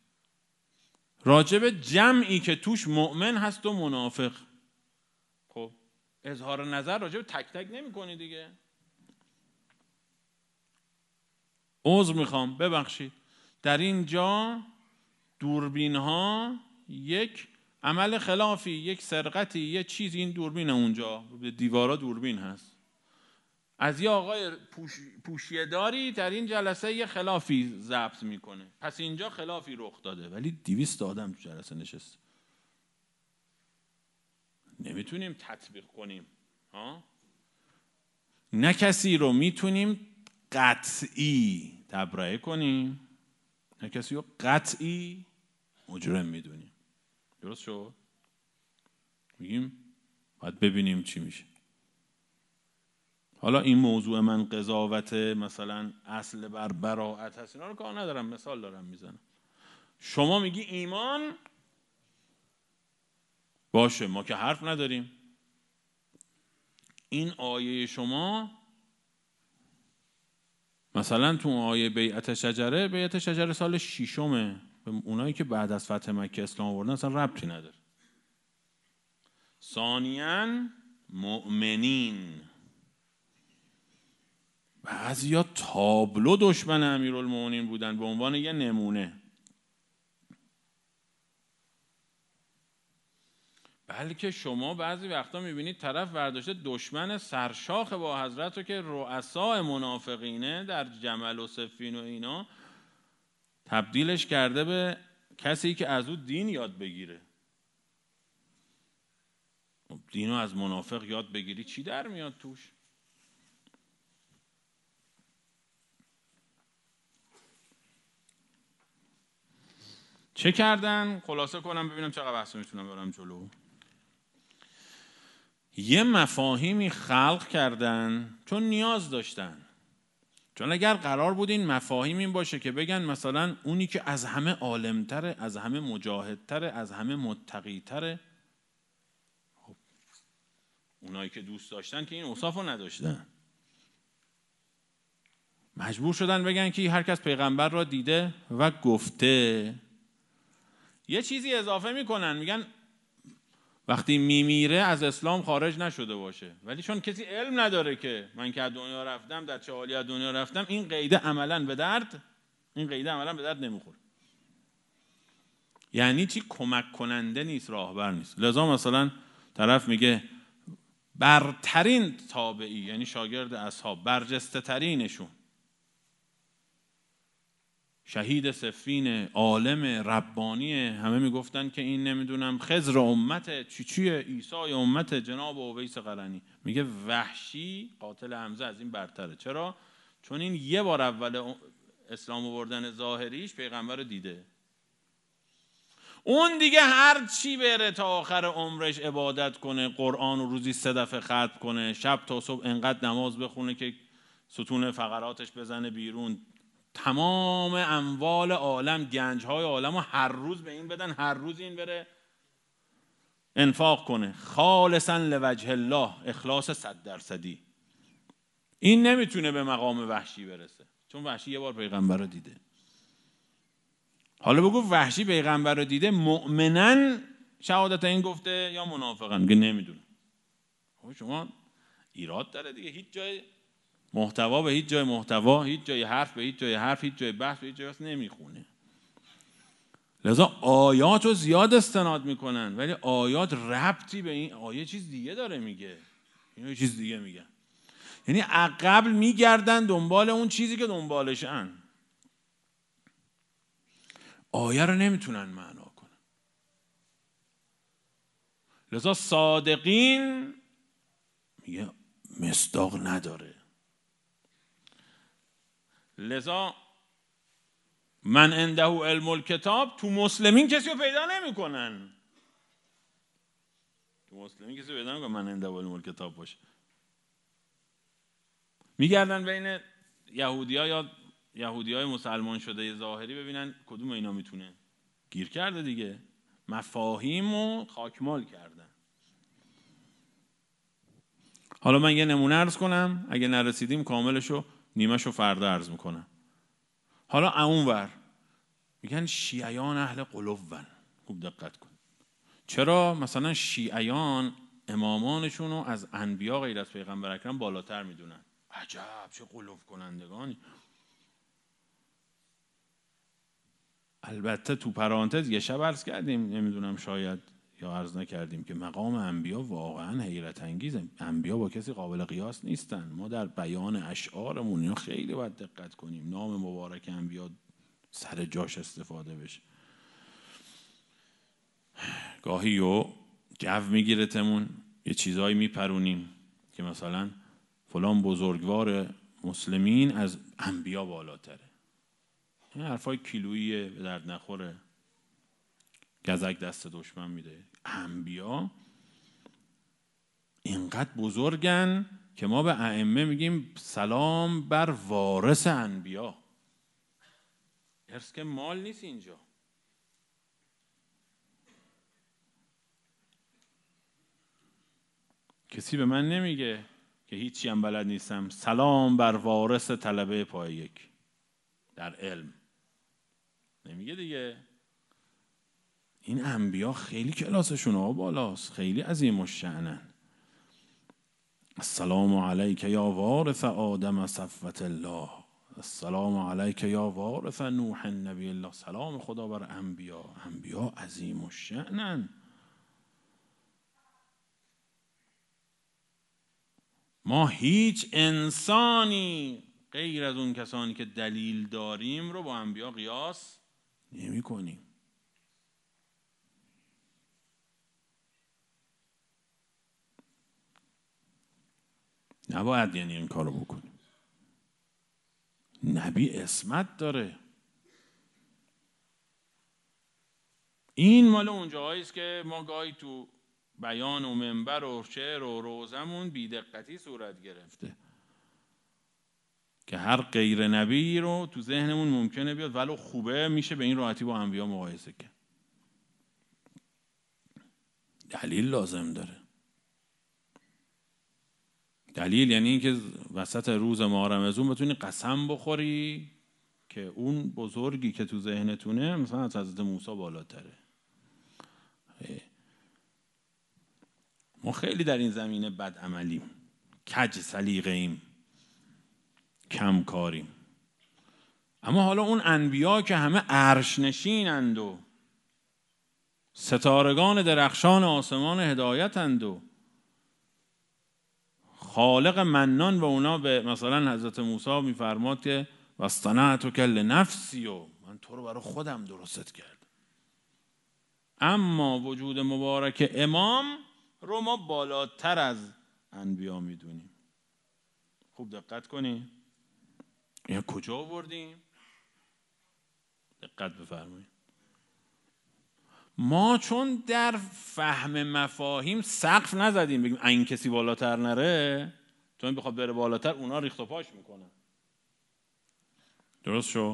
راجب جمعی که توش مؤمن هست و منافق، خب اظهار نظر راجب تک تک نمی کنی دیگه. عذر میخوام ببخشید در اینجا دوربین ها یک عمل خلافی، یک سرقتی، یه چیز، این دوربین اونجا به دیوارا دوربین هست، از یه آقای پوش... پوشیه داری در این جلسه یه خلافی ضبط میکنه، پس اینجا خلافی رخ داده، ولی دویست آدم تو جلسه نشسته. نمیتونیم تطبیق کنیم ها؟ نه کسی رو میتونیم قطعی تبرئه کنیم، نه کسی رو قطعی مجرم میدونیم. درست شد؟ میگیم باید ببینیم چی میشه. حالا این موضوع من قضاوت مثلا اصل بر براءت هست، اینا رو کار ندارم، مثال دارم میزنم. شما میگی ایمان باشه، ما که حرف نداریم. این آیه شما مثلا تو آیه بیعت شجره، بیعت شجره سال ششمه، به اونایی که بعد از فتح مکه اسلام آوردن اصلا ربطی نداره. ثانیاً مؤمنین، بعضیا تابلو دشمن امیرالمومنین بودن به عنوان یه نمونه، بلکه شما بعضی وقتا میبینید طرف برداشته دشمن سرشاخ با حضرت رو که رؤسای منافقینه در جمل و صفین و اینا، تبدیلش کرده به کسی که از او دین یاد بگیره. دینو از منافق یاد بگیری چی در میاد توش؟ چه کردن؟ خلاصه کنم ببینم چقدر بحث میتونم برم جلو. یه مفاهیمی خلق کردن چون نیاز داشتن. چون اگر قرار بود این مفاهیم این باشه که بگن مثلا اونی که از همه عالمتره، از همه مجاهدتره، از همه متقیتره، خب اونایی که دوست داشتن که این اوصاف رو نداشتن، مجبور شدن بگن که هر کس پیغمبر را دیده و گفته. یه چیزی اضافه میکنن، میگن وقتی میمیره از اسلام خارج نشده باشه، ولی چون کسی علم نداره که من که از دنیا رفتم، در چه حالی از دنیا رفتم، این قیده عملاً به درد این قیده عملاً به درد نمیخوره. یعنی چی؟ کمک کننده نیست، راهبر نیست. لذا مثلا طرف میگه برترین تابعی، یعنی شاگرد اصحاب، برجسته ترینشون، شهید صفین، عالم ربانی، همه میگفتن که این نمیدونم خضر امت چی چیه، عیسی امت جناب اویس قرنی. میگه وحشی قاتل حمزه از این برتره. چرا؟ چون این یه بار اول اسلام آوردن ظاهریش پیغمبر رو دیده، اون دیگه هر چی بره تا آخر عمرش عبادت کنه، قرآن رو روزی سه دفعه ختم کنه، شب تا صبح انقدر نماز بخونه که ستون فقراتش بزنه بیرون، تمام اموال عالم، گنجهای عالم رو هر روز به این بدن، هر روز این بره انفاق کنه خالصا لوجه الله، اخلاص صد درصدی، این نمیتونه به مقام وحشی برسه، چون وحشی یه بار پیغمبر رو دیده. حالا بگو وحشی پیغمبر رو دیده، مؤمناً شهادت این گفته یا منافقاً؟ میگه نمیدونه. خب شما ایراد داره دیگه، هیچ جای محتوا به هیچ جای محتوا، هیچ جای حرف به هیچ جای حرف، هیچ جای بحث به هیچ جای بحث نمیخونه. لذا آیات رو زیاد استناد میکنن، ولی آیات ربطی به این آیه چیز دیگه داره میگه، اینو چیز دیگه میگن. یعنی عقب میگردن دنبال اون چیزی که دنبالشن، آیه رو نمیتونن معنا کنن. لذا صادقین میگه مصداق نداره. لذا من عنده علم الکتاب، تو مسلمین کسی رو پیدا نمی کنن. تو مسلمین کسی رو پیدا نمی کنن من عنده علم الکتاب باشه. میگردن بین یهودی ها یا یهودی های مسلمان شده ظاهری ببینن کدوم اینا میتونه گیر کرده دیگه، مفاهیم رو خاکمال کردن. حالا من یه نمونه عرض کنم، اگه نرسیدیم کاملشو نیمه‌شو فردا عرض میکنم. حالا اونور میگن شیعیان اهل قلوبن. خوب دقت کن. چرا مثلا شیعیان امامانشون رو از انبیا غیر از پیغمبر اکرم بالاتر میدونن؟ عجب چه قلوب کنندگانی. البته تو پرانتز یه شب عرض کردیم، نمیدونم شاید یا عرض نکردیم، که مقام انبیا واقعا حیرت انگیزه. انبیا با کسی قابل قیاس نیستن. ما در بیان اشعارمون اینو خیلی باید دقت کنیم، نام مبارک انبیا سر جاش استفاده بشه. گاهی و جو میگیره تمون، یه چیزایی میپرونیم که مثلا فلان بزرگوار مسلمین از انبیا بالاتره. این حرفای کیلوییه، به درد نخوره، گزک دست دشمن میده. انبیا اینقدر بزرگن که ما به ائمه میگیم سلام بر وارث انبیا. ارث که مال نیست اینجا. کسی به من نمیگه که هیچی هم بلد نیستم سلام بر وارث طلبه پای یک در علم، نمیگه دیگه. این انبیا خیلی کلاسشون ها بالاست، خیلی عظیم الشأنن. السلام علیک یا وارث آدم صفوت الله، السلام علیک یا وارث نوح نبی الله. سلام خدا بر انبیا. انبیا عظیم الشأنن. ما هیچ انسانی غیر از اون کسانی که دلیل داریم رو با انبیا قیاس نمی کنیم. نباید یعنی این کارو بکنیم. نبی عصمت داره. این مال اون جاهاییست که ما گاهی تو بیان و منبر و شعر و روزمون بی‌دقتی صورت گرفته که هر غیر نبی رو تو ذهنمون ممکنه بیاد ولو خوبه میشه به این راحتی با انبیا مقایسه کرد. دلیل لازم داره. دلیل یعنی اینکه وسط روز ماه رمضان بتونی قسم بخوری که اون بزرگی که تو ذهنتونه مثلا از حضرت موسی بالاتره. ما خیلی در این زمینه بد عملیم، کج سلیقه‌ایم، کم کاریم. اما حالا اون انبیا که همه عرش نشینند و ستارگان درخشان آسمان هدایتند و خالق منان و اونا به مثلا حضرت موسی میفرماد که واصطنعتک لنفسی و من تو رو برای خودم درست کردم. اما وجود مبارک امام رو ما بالاتر از انبیا میدونیم. خوب دقت کنیم. این کجا آوردیم؟ دقت بفرمایید. ما چون در فهم مفاهیم سقف نزدیم بگیم این کسی بالاتر نره، چون بخواد بره بالاتر اونا ریخت و پاش میکنن. درست شو؟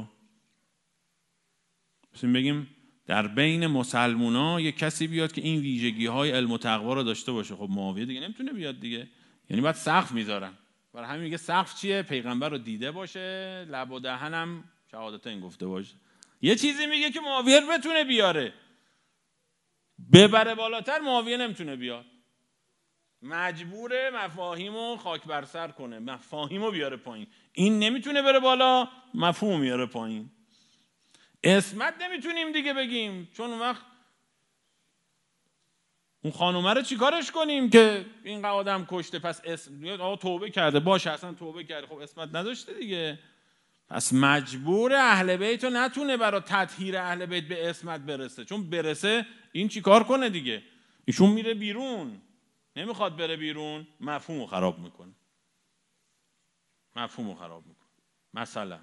بسیم بگیم در بین مسلمونا یک کسی بیاد که این ویژگی های علم و تقوا رو داشته باشه. خب معاویه دیگه نمیتونه بیاد دیگه، یعنی باید سقف میذارن. برای همین میگه سقف چیه؟ پیغمبر رو دیده باشه، لب و دهنم شهادتین گفته باشه. یه چیزی میگه که معاویه بتونه بیاره، ببره بالاتر معاویه نمیتونه بیاد. مجبوره مفاهیمو خاک بر سر کنه، مفاهیمو بیاره پایین. این نمیتونه بره بالا، مفهوم میاره پایین. اسمت نمیتونیم دیگه بگیم، چون اون وقت اون خانومه رو چیکارش کنیم که این آدم کشته؟ پس اسم آقا توبه کرده باشه، اصلا توبه کرده، خب اسمت نداشته دیگه. پس مجبور اهل بیت رو نتونه برای تطهیر اهل بیت به اسمت برسه، چون برسه این چیکار کنه دیگه؟ ایشون میره بیرون، نمیخواد بره بیرون، مفهومو خراب میکنه. مفهومو خراب میکنه. مثلا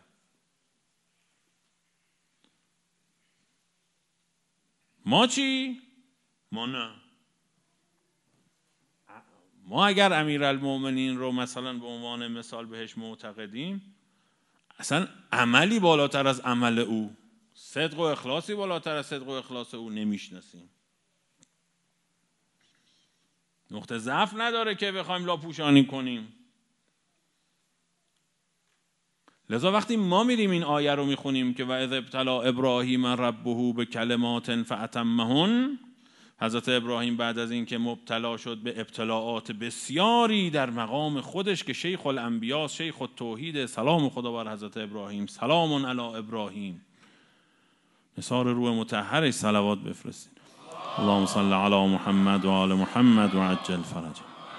ما چی؟ ما نه. ما اگر امیرالمومنین رو مثلا به عنوان مثال بهش معتقدیم، اصلا عملی بالاتر از عمل او، صدق و اخلاصی بالاتر از صدق و اخلاص او نمیشناسیم. نقطه ضعف نداره که بخوایم لاپوشانی کنیم. لذا وقتی ما میریم این آیه رو میخونیم که و اذ ابتلا ابراهیم ربه به کلمات فاتمهن، حضرت ابراهیم بعد از این که مبتلا شد به ابتلاعات بسیاری در مقام خودش که شیخ الانبیاء، شیخ التوحید، سلام خدا بر حضرت ابراهیم، سلام علی ابراهیم، نثار روح مطهرش صلوات بفرستید. اللهم صل علی محمد و آل محمد و عجل فرج.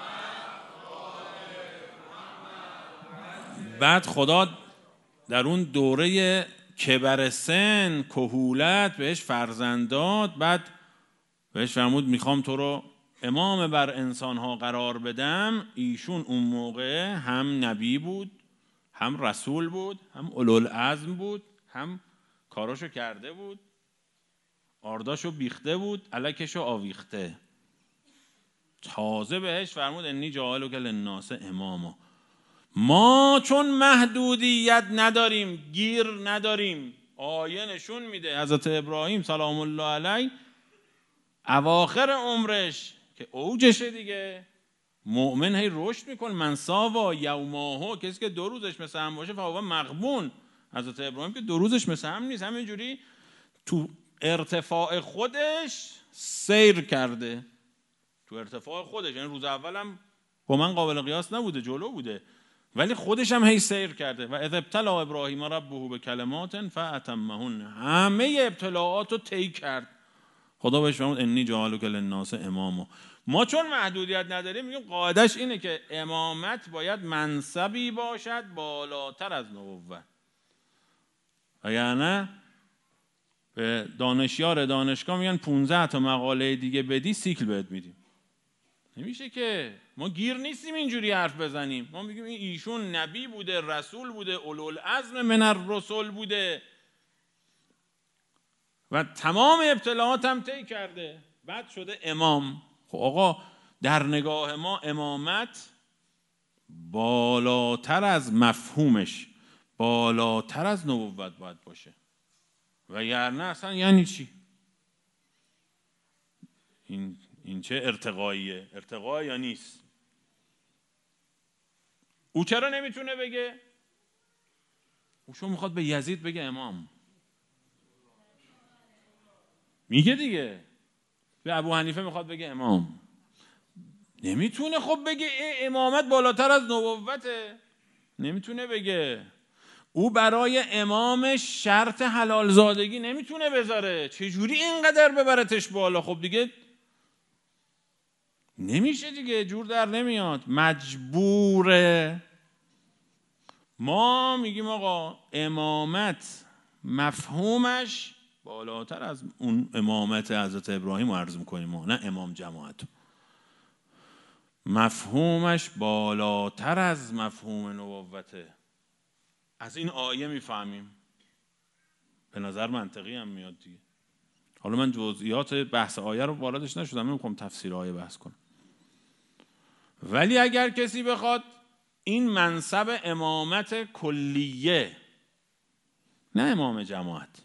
بعد خدا در اون دوره کبر سن، کهولت، بهش فرزند داد. بعد بهش فرمود میخوام تو رو امام بر انسانها قرار بدم. ایشون اون موقع هم نبی بود، هم رسول بود، هم اولوالعزم بود، هم کاراشو کرده بود، آرداشو بیخته بود، الکشو آویخته. تازه بهش فرمود انی جاعلک للناس اماما. ما چون محدودیت نداریم، گیر نداریم. آیه نشون میده حضرت ابراهیم سلام الله علیه اواخر عمرش که اوجشه دیگه، مؤمن هی رشد میکنه. من ساوا یوماهو، کسی که دو روزش مثل هم باشه فهو مغبون. حضرت ابراهیم که دو روزش مثل هم نیست، همینجوری تو ارتفاع خودش سیر کرده. تو ارتفاع خودش، یعنی روز اولم با من قابل قیاس نبوده، جلو بوده، ولی خودش هم هی سیر کرده. و اذ ابتلا ابراهیم ربه به کلمات فاتمهن، همه ابتلاعات رو طی کرد. خدا بهش فرمود انی جاعلک للناس اماما. ما چون محدودیت نداریم میگیم قاعدش اینه که امامت باید منصبی باشد بالاتر از نبوت. وگرنه به دانشیار دانشگاه میگن پونزده تا مقاله دیگه بدی سیکل بهت میدیم. نمیشه که. ما گیر نیستیم اینجوری حرف بزنیم. ما میگیم این ایشون نبی بوده، رسول بوده، اولوالعزم من الرسل بوده و تمام ابتلاعات هم طی کرده، بعد شده امام. خب خب آقا در نگاه ما امامت بالاتر از مفهومش، بالاتر از نبوت باید باشه، وگرنه اصلا یعنی چی؟ این این چه ارتقاییه؟ ارتقا یا نیست؟ او چرا نمیتونه بگه؟ او شو میخواد به یزید بگه امام، میگه دیگه. به ابو حنیفه میخواد بگه امام، نمیتونه خب بگه امامت بالاتر از نبوته، نمیتونه بگه. او برای امامش شرط حلال زادگی نمیتونه بذاره، چجوری اینقدر ببرتش بالا؟ خب دیگه نمیشه دیگه، جور در نمیاد، مجبوره. ما میگیم آقا امامت مفهومش بالاتر از اون امامت حضرت ابراهیم رو عرض میکنیم ما، نه امام جماعت، مفهومش بالاتر از مفهوم نبوته. از این آیه میفهمیم، به نظر منطقی هم میاد دیگه. حالا من جزئیات بحث آیه رو واردش نشدم، نمیخوام تفسیر آیه بحث کنم، ولی اگر کسی بخواد این منصب امامت کلیه، نه امام جماعت،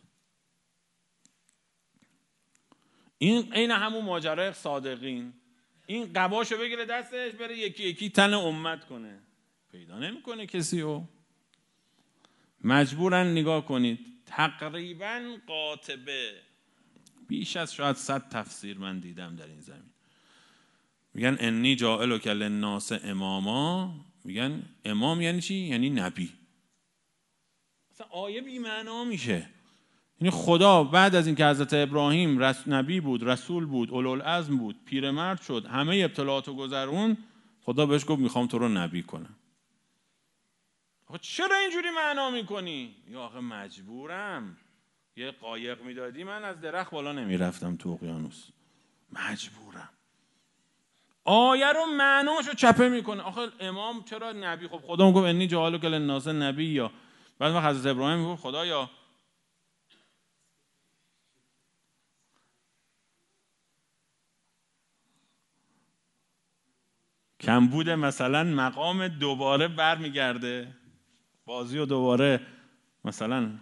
این عین همون ماجرای صادقین، این قباشو بگیره دستش بره یکی یکی تن امت کنه، پیدا نمیکنه کسی رو. مجبورن نگاه کنید تقریبا قاطبه بیش از شاید صد تفسیر من دیدم در این زمین، میگن انی جاعلک للناس اماما، میگن امام یعنی چی؟ یعنی نبی. اصلا آیه بی معنا میشه. یعنی خدا بعد از اینکه حضرت ابراهیم رس... نبی بود، رسول بود، اولوالعزم بود، پیرمرد شد، همه ابتلاعاتو گذرون، خدا بهش گفت میخوام تو رو نبی کنم. آخه چرا اینجوری معنا میکنی؟ یا آخه مجبورم، یه قایق میدادی من از درخت بالا نمیرفتم تو اقیانوس، مجبورم. آیه رو معناشو چپه میکنه. آخه امام چرا نبی؟ خب خدا میگه انی جاعلک للناس نبی، یا بعد وقت حضرت ابراهیم میگه خدایا کم بوده مثلا مقام دوباره برمیگرده، بازی رو دوباره مثلا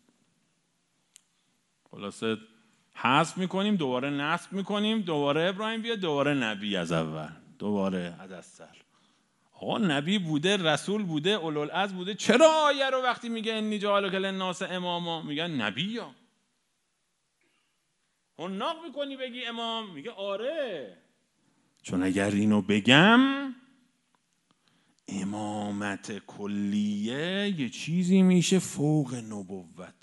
خلاصه حذف میکنیم، دوباره نصب میکنیم، دوباره ابراهیم بیاد، دوباره نبی از اول، دوباره از اصل. آقا نبی بوده، رسول بوده، اولوالعزم بوده، چرا آیه رو وقتی میگه انی جاعلک للناس اماما میگن نبی؟ یا حناق میکنی بگی امام؟ میگه آره، چون اگر اینو بگم امامت کلیه یه چیزی میشه فوق نبوت.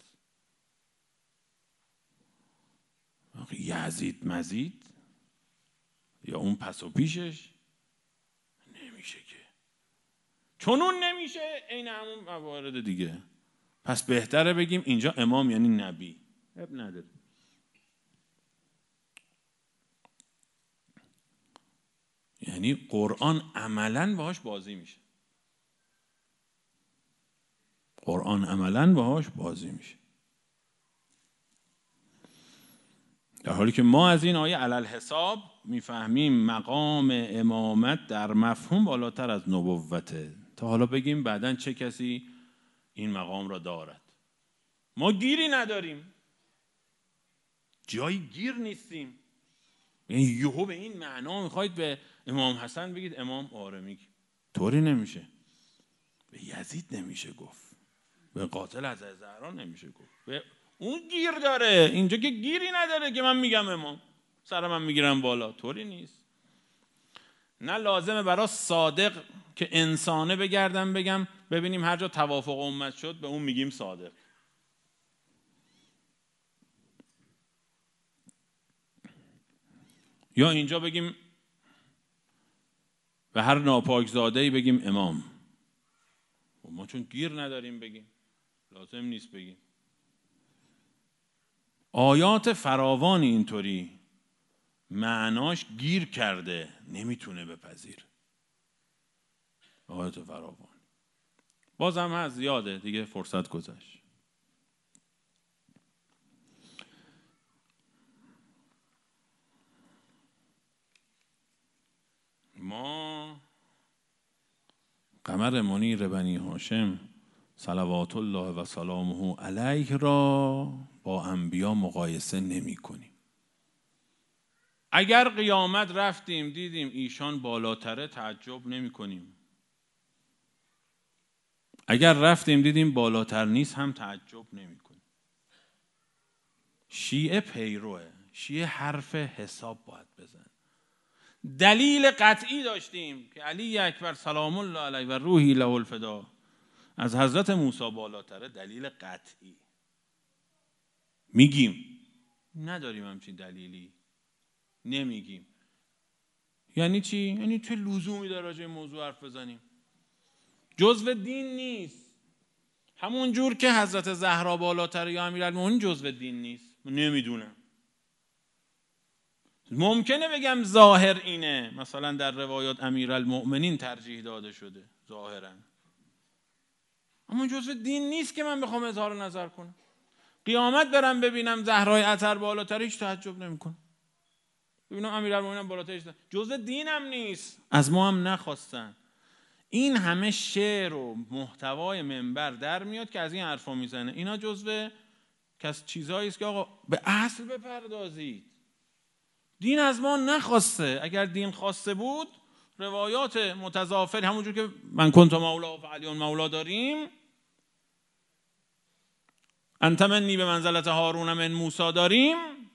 یزید مزید یا اون پس و پیشش نمیشه که، چون اون نمیشه این همون موارد دیگه. پس بهتره بگیم اینجا امام یعنی نبی، اب نداره. یعنی قرآن عملاً باهاش بازی میشه، قرآن عملاً باهاش بازی میشه، در حالی که ما از این آیه علل حساب میفهمیم مقام امامت در مفهوم بالاتر از نبوته. تا حالا بگیم بعداً چه کسی این مقام را دارد. ما گیری نداریم، جایی گیر نیستیم. یعنی یهو به این معنا میخواید به امام حسن بگید امام؟ آره میگی. طوری نمیشه. به یزید نمیشه گفت، به قاتل حضرت زهرا نمیشه گفت، به اون گیر داره. اینجا که گیری نداره که من میگم امام سر من میگیرم بالا، طوری نیست. نه لازمه برای صادق که انسانه بگردم بگم ببینیم هر جا توافق امت شد به اون میگیم صادق. یا اینجا بگیم به هر ناپاکزاده‌ای بگیم امام، ما چون گیر نداریم بگیم، لازم نیست بگیم. آیات فراوان اینطوری معناش گیر کرده نمیتونه بپذیر. آیات فراوان بازم هست، زیاده دیگه، فرصت گذشت. قمر منیر بنی هاشم صلوات الله و سلامه علیه را با انبیا مقایسه نمی کنیم. اگر قیامت رفتیم دیدیم ایشان بالاتره تعجب نمی کنیم. اگر رفتیم دیدیم بالاتر نیست هم تعجب نمی کنیم. شیعه پیروه، شیعه حرف حساب باید بزن. دلیل قطعی داشتیم که علی اکبر سلام الله علیه و روحی له الفدا از حضرت موسی بالاتره، دلیل قطعی. میگیم نداریم همچین دلیلی، نمیگیم. یعنی چی؟ یعنی چه لزومی داره راجع به موضوع حرف بزنیم؟ جزء دین نیست. همون جور که حضرت زهرا بالاتره یا امیرالمومنین جزء دین نیست. نمیدونم. ممکنه بگم ظاهر اینه، مثلا در روایات امیرالمومنین ترجیح داده شده ظاهرا، اما جزء دین نیست که من بخوام اظهار نظر کنم. قیامت برم ببینم زهرای اطهر بالاتر، هیچ تعجب نمیکنم. ببینم امیرالمومنین بالاتر، جزء دینم نیست، از ما هم نخواستن. این همه شعر و محتوای منبر در میاد که از این حرفا میزنه. اینا جزء کس چیزایی است که آقا به اصل بپردازید. دین از ما نخواسته. اگر دین خواسته بود روایات متضافر، همونجور که من کنت مولا و علی مولا داریم، انت منی به منزلت هارون من موسی داریم،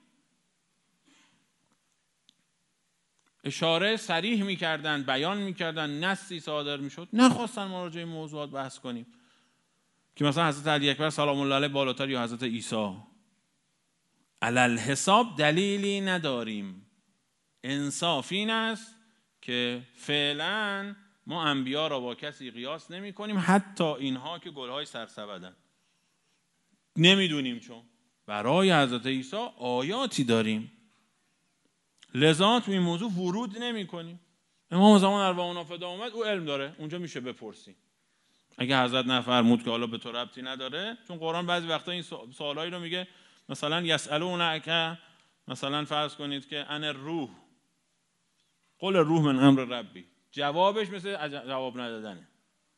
اشاره صریح میکردن، بیان میکردن، نصی صادر میشد. نخواستن ما راجع به موضوعات بحث کنیم که مثلا حضرت علی اکبر سلام الله علیه بالاتر یا حضرت عیسی. علل حساب دلیلی نداریم. انصاف این است که فعلا ما انبیا را با کسی قیاس نمی کنیم، حتی اینها که گلهای سرسبدن. نمیدونیم، چون برای حضرت عیسی آیاتی داریم، لذا تو این موضوع ورود نمی کنیم. امام زمان ارواحنا فدا اومد، او علم داره، اونجا میشه بپرسی. اگه حضرت نفرمود که حالا به تو ربطی نداره، چون قرآن بعضی وقتا این سوالایی رو میگه، مثلا یسالونک، مثلا فرض کنید که ان الروح قل الروح من امر ربی، جوابش مثل جواب ندادنه.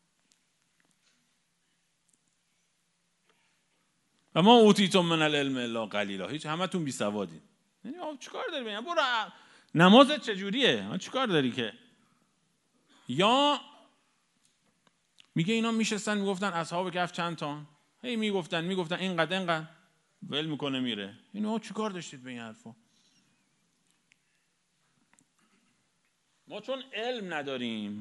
و ما اوتیتم من العلم الا قلیلا، هیچ همتون بی سوادید. یعنی چیکار داری ببین؟ برو نمازت چجوریه؟ چیکار داری که؟ یا میگه اینا میشستن میگفتن اصحاب کهف چند تا، هی میگفتن میگفتن اینقدر اینقدر، ول میکنه میره. اینو چیکار داشتید به این حرفا؟ ما چون علم نداریم.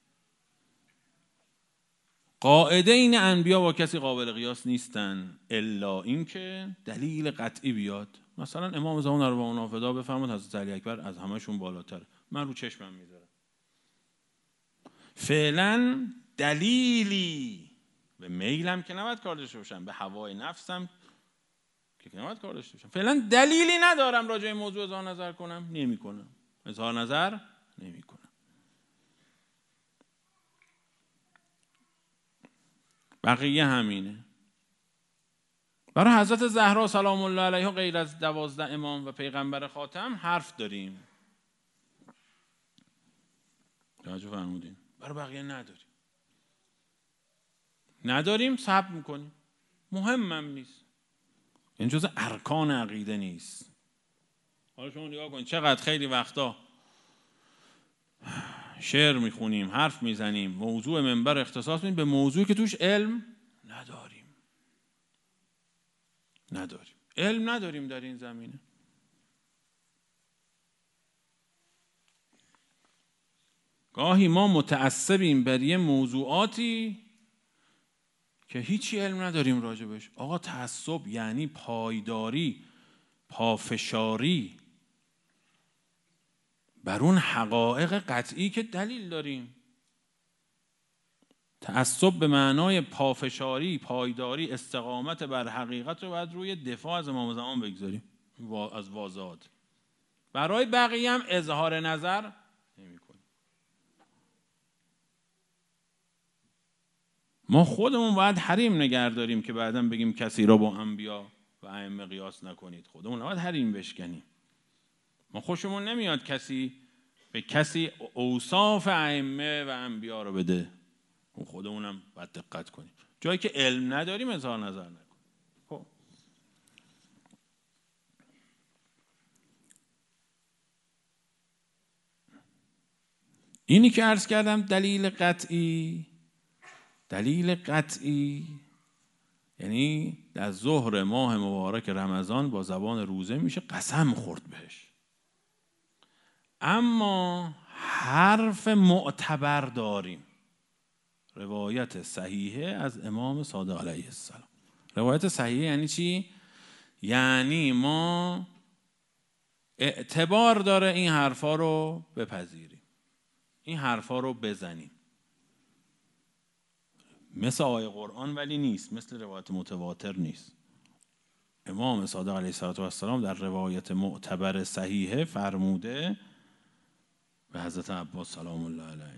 قاعده این انبیا با کسی قابل قیاس نیستن الا اینکه دلیل قطعی بیاد. مثلا امام زمان ارواحنا فدا بفرماد حضرت علی اکبر از همهشون بالاتر، من رو چشمم میذارم. فعلا دلیلی به میلم که نباید کار داشته باشم، به هوای نفسم که نباید کار داشته باشم. فعلا دلیلی ندارم راجع به موضوع اظهار نظر کنم، نمی کنم. اظهار نظر نمی کنم. بقیه همینه. برای حضرت زهرا سلام الله علیها غیر از دوازده امام و پیغمبر خاتم حرف داریم. توجه فرمودین؟ برای بقیه نداریم. نداریم، صبر میکنیم. مهمم نیست. این جزء ارکان عقیده نیست. حالا شما نگاه کنید چقدر خیلی وقتا شعر میخونیم، حرف میزنیم، موضوع منبر اختصاص میدیم به موضوعی که توش علم نداریم. نداریم. علم نداریم در این زمینه. گاهی ما متعصبیم بر یه موضوعاتی که هیچی علم نداریم راجبش. آقا تعصب یعنی پایداری، پافشاری بر اون حقایق قطعی که دلیل داریم. تعصب به معنای پافشاری، پایداری، استقامت بر حقیقت رو باید روی دفاع از امام زمان بگذاریم، از واضحات. برای بقیه هم اظهار نظر نمی کنیم. ما خودمون باید حریم نگه داریم که بعداً بگیم کسی را با انبیا و ائمه قیاس نکنید. خودمون باید حریم بشکنیم. ما خوشمون نمیاد کسی به کسی اوصاف ائمه و انبیا رو بده. خودمونم باید دقت کنیم، جایی که علم نداریم اظهار نظر نکنیم. خب اینی که عرض کردم دلیل قطعی، دلیل قطعی یعنی در ظهر ماه مبارک رمضان با زبان روزه میشه قسم خورد بهش، اما حرف معتبر داریم، روایت صحیحه از امام صادق علیه السلام. روایت صحیحه یعنی چی؟ یعنی ما اعتبار داره این حرفا رو بپذیریم، این حرفا رو بزنیم، مثل آیه قرآن ولی نیست، مثل روایت متواتر نیست. امام صادق علیه السلام در روایت معتبر صحیحه فرموده به حضرت عباس سلام الله علیه: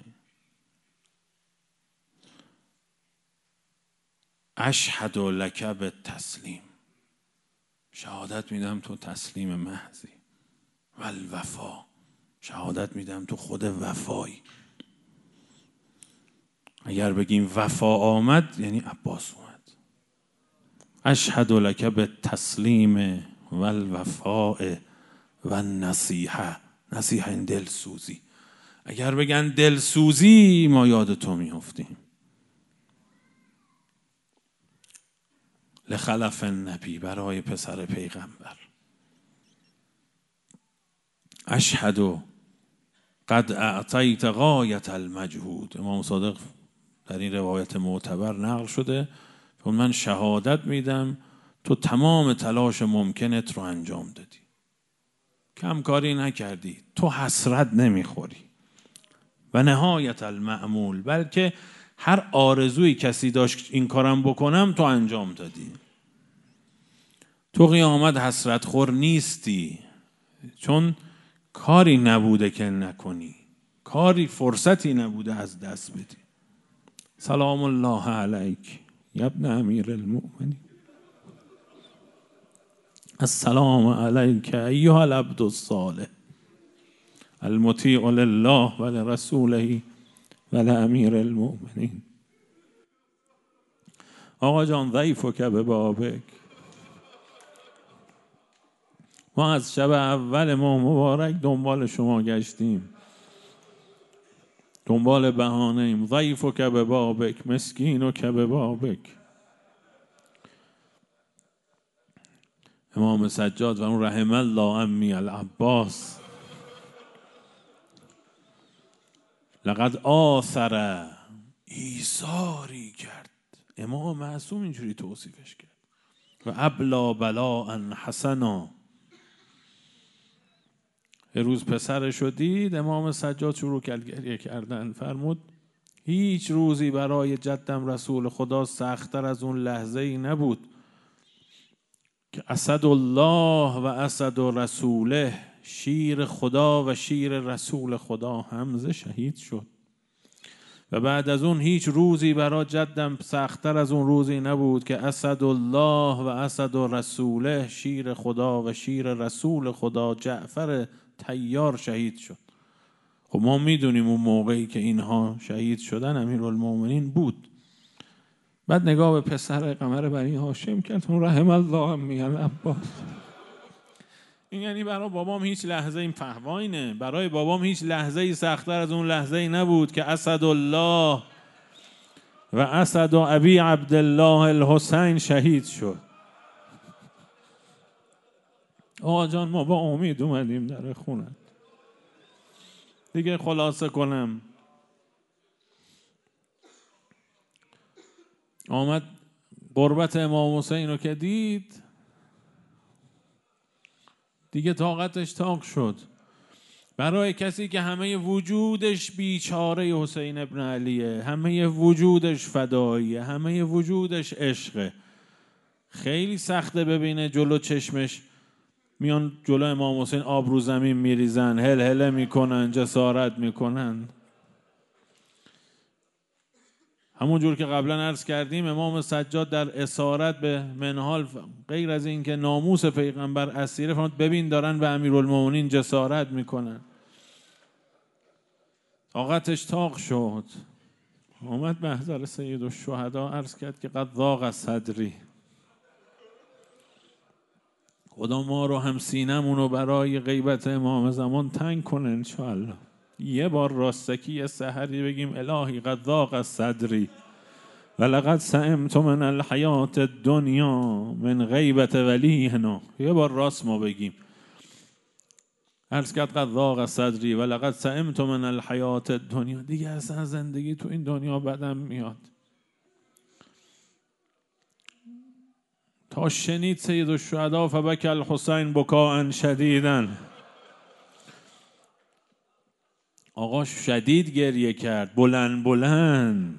اشهد لک بالتسلیم، شهادت میدم تو تسلیم محضی، والوفا، شهادت میدم تو خود وفایی. اگر بگیم وفا آمد یعنی عباس اومد. اشهد لک بالتسلیم والوفاء والنصیحه، نصیحه این دلسوزی. اگر بگن دلسوزی ما یاد تو میافتیم. لخلف النبی، برای پسر پیغمبر. اشهد قد اعطیت غایت المجهود، امام صادق در این روایت معتبر نقل شده، من شهادت میدم تو تمام تلاش ممکنت رو انجام دادی، کم کاری نکردی، تو حسرت نمیخوری. و نهایت المعمول، بلکه هر آرزویی کسی داشت این کارم بکنم تو انجام دادی. تو قیامت حسرت خور نیستی، چون کاری نبوده که نکنی، کاری فرصتی نبوده از دست بدی. سلام الله علیک یا ابن امیر المؤمنین، السلام علیک ایها العبد الصالح المطیع لله و لرسوله و لامیر المؤمنین. آقا جان ضیفک ببابک، ما از شب اول ما مبارک دنبال شما گشتیم، دنبال بهانه ایم. ضیفک ببابک مسکینک ببابک. امام سجاد و اون رحم الله امی العباس، لقد آثر، ایثاری کرد. امام معصوم اینجوری توصیفش کرد. و ابلا بلاء حسنا، یه روز پسرش رو دید، امام سجاد شروع کرد گریه کردن، فرمود هیچ روزی برای جدم رسول خدا سخت‌تر از اون لحظه ای نبود که اسد الله و اسد رسوله، شیر خدا و شیر رسول خدا حمزه شهید شد. و بعد از اون هیچ روزی برای جدم سخت‌تر از اون روزی نبود که اسد الله و اسد رسوله، شیر خدا و شیر رسول خدا جعفر طیار شهید شد. خب ما میدونیم اون موقعی که اینها شهید شدن امیرالمومنین بود. بعد نگاه به پسر قمر بنی هاشم کرد، اون رحم الله امی العباس. این یعنی برای بابام هیچ لحظه این فهواینه، برای بابام هیچ لحظه ای سخت‌تر از اون لحظه ای نبود که اسد الله و اسد و ابی عبدالله الحسین شهید شد. آقا جان ما با امید اومدیم در خونت. دیگه خلاصه کنم، آمد قربت امام حسین رو که دید دیگه طاقتش تاق شد. برای کسی که همه وجودش بیچاره حسین ابن علیه، همه وجودش فداییه، همه وجودش عشقه، خیلی سخته ببینه جلو چشمش میان جلو امام حسین آب رو زمین میریزن، هل هله میکنن، جسارت میکنن. همون جور که قبلا عرض کردیم امام سجاد در اسارت به منهال غیر از این که ناموس پیغمبر اسیره، فرمود ببین دارن به امیرالمومنین جسارت میکنن. طاقتش تاق شد. آمد به محضر سید الشهدا عرض کرد که قد ضاق صدری، خدا ما رو هم سینمونو برای غیبت امام زمان تنگ کنه انشاءالله. یه بار راستکی یه سحری بگیم الهی قد ضاق صدری ولقد سئمت من الحیات الدنیا من غیبت ولینا. یه بار راست ما بگیم. عرض کرد قد ضاق صدری ولقد سئمت من الحیات الدنیا. دیگه اصلا زندگی تو این دنیا بدم میاد. تا شنید سید الشهدا فبکی الحسین بکاء شدیدا. آقا شدید گریه کرد، بلند بلند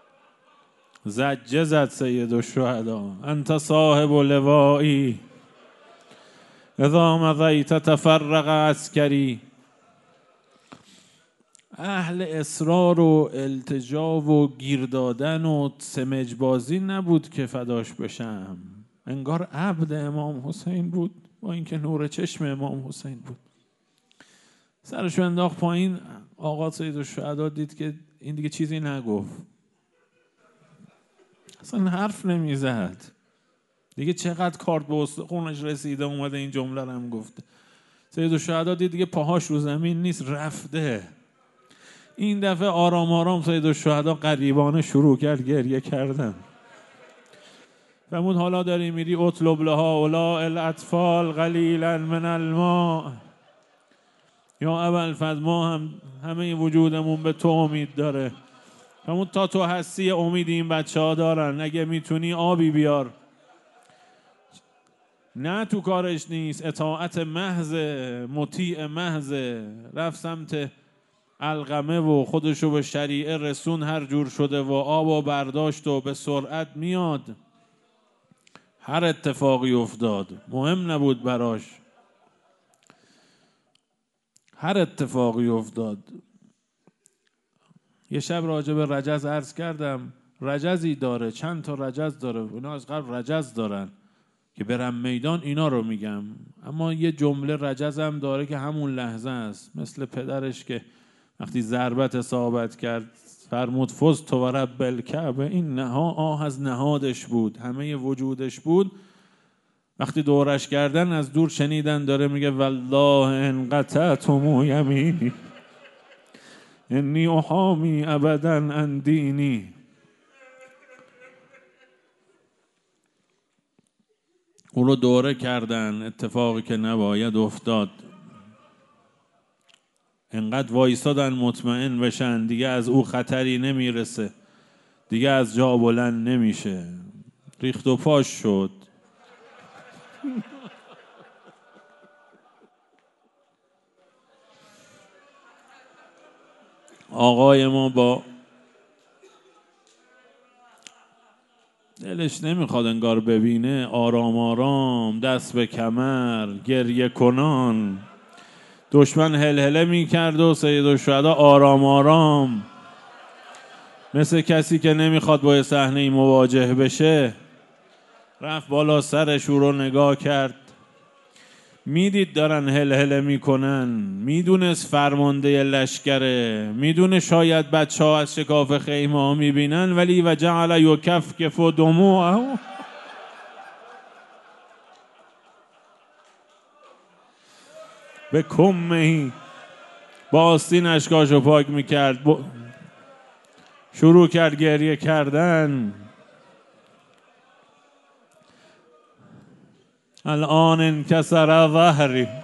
زجه زد سید الشهدا. انت صاحب لوایی اذا مضیت تفرق عسکری. اهل اصرار و التجا و گیر دادن و سمجبازی نبود که فداش بشم. انگار عبد امام حسین بود، با اینکه نور چشم امام حسین بود. سرشو انداخت پایین. آقا سید الشهدا دید که این دیگه چیزی نگفت، اصلا حرف نمیزد دیگه. چقدر کارت به استخونش رسیده اومده این جمله رو هم گفته. سید الشهدا دید دیگه پاهاش رو زمین نیست، رفته. این دفعه آرام آرام سید الشهدا غریبانه شروع کرد گریه کردن. فرمود حالا داری میری اطلب لها اولاء الاطفال قلیلا من الماء. یا ابوالفضل ما هم همه وجودمون به تو امید داره. فرمود تا تو هستی امید این بچه ها دارن، اگه میتونی آبی بیار. نه تو کارش نیست، اطاعت محض، مطیع محض. رفت سمت علقمه و خودشو به شریعه رسون هر جور شده و آب و برداشت و به سرعت میاد. هر اتفاقی افتاد مهم نبود براش، هر اتفاقی افتاد. یه شب راجع به رجز عرض کردم. رجزی داره، چند تا رجز داره، اینا از قبل رجز دارن که برم میدان اینا رو میگم. اما یه جمله رجز هم داره که همون لحظه است، مثل پدرش که وقتی ضربت اصابت کرد فرمود فزت و رب الکعبه. این نها آه از نهادش بود، همه وجودش بود. وقتی دورش کردن از دور شنیدن داره میگه والله ان قطعتم یمینی انی احامی ابدا عن دینی. او رو دوره کردن، اتفاقی که نباید افتاد. انقدر وایستادن مطمئن بشن دیگه از او خطری نمیرسه، دیگه از جا بلند نمیشه. ریخت و پاش شد. آقای ما با دلش نمیخواد انگار ببینه، آرام آرام دست به کمر گریه کنان. دشمن هلهله میکرد و سید الشهدا آرام آرام مثل کسی که نمیخواد با صحنه مواجه بشه رفت بالا سرش، او رو نگاه کرد. میدید دارن هلهله میکنن، میدونست فرمانده لشکره، میدونه شاید بچه ها از شکاف خیمه ها میبینن، ولی و جعل یکفکف دموعه به کمهی با آستین اشکاشو پاک میکرد. ب... شروع کرد گریه کردن. الان انکسر ظهری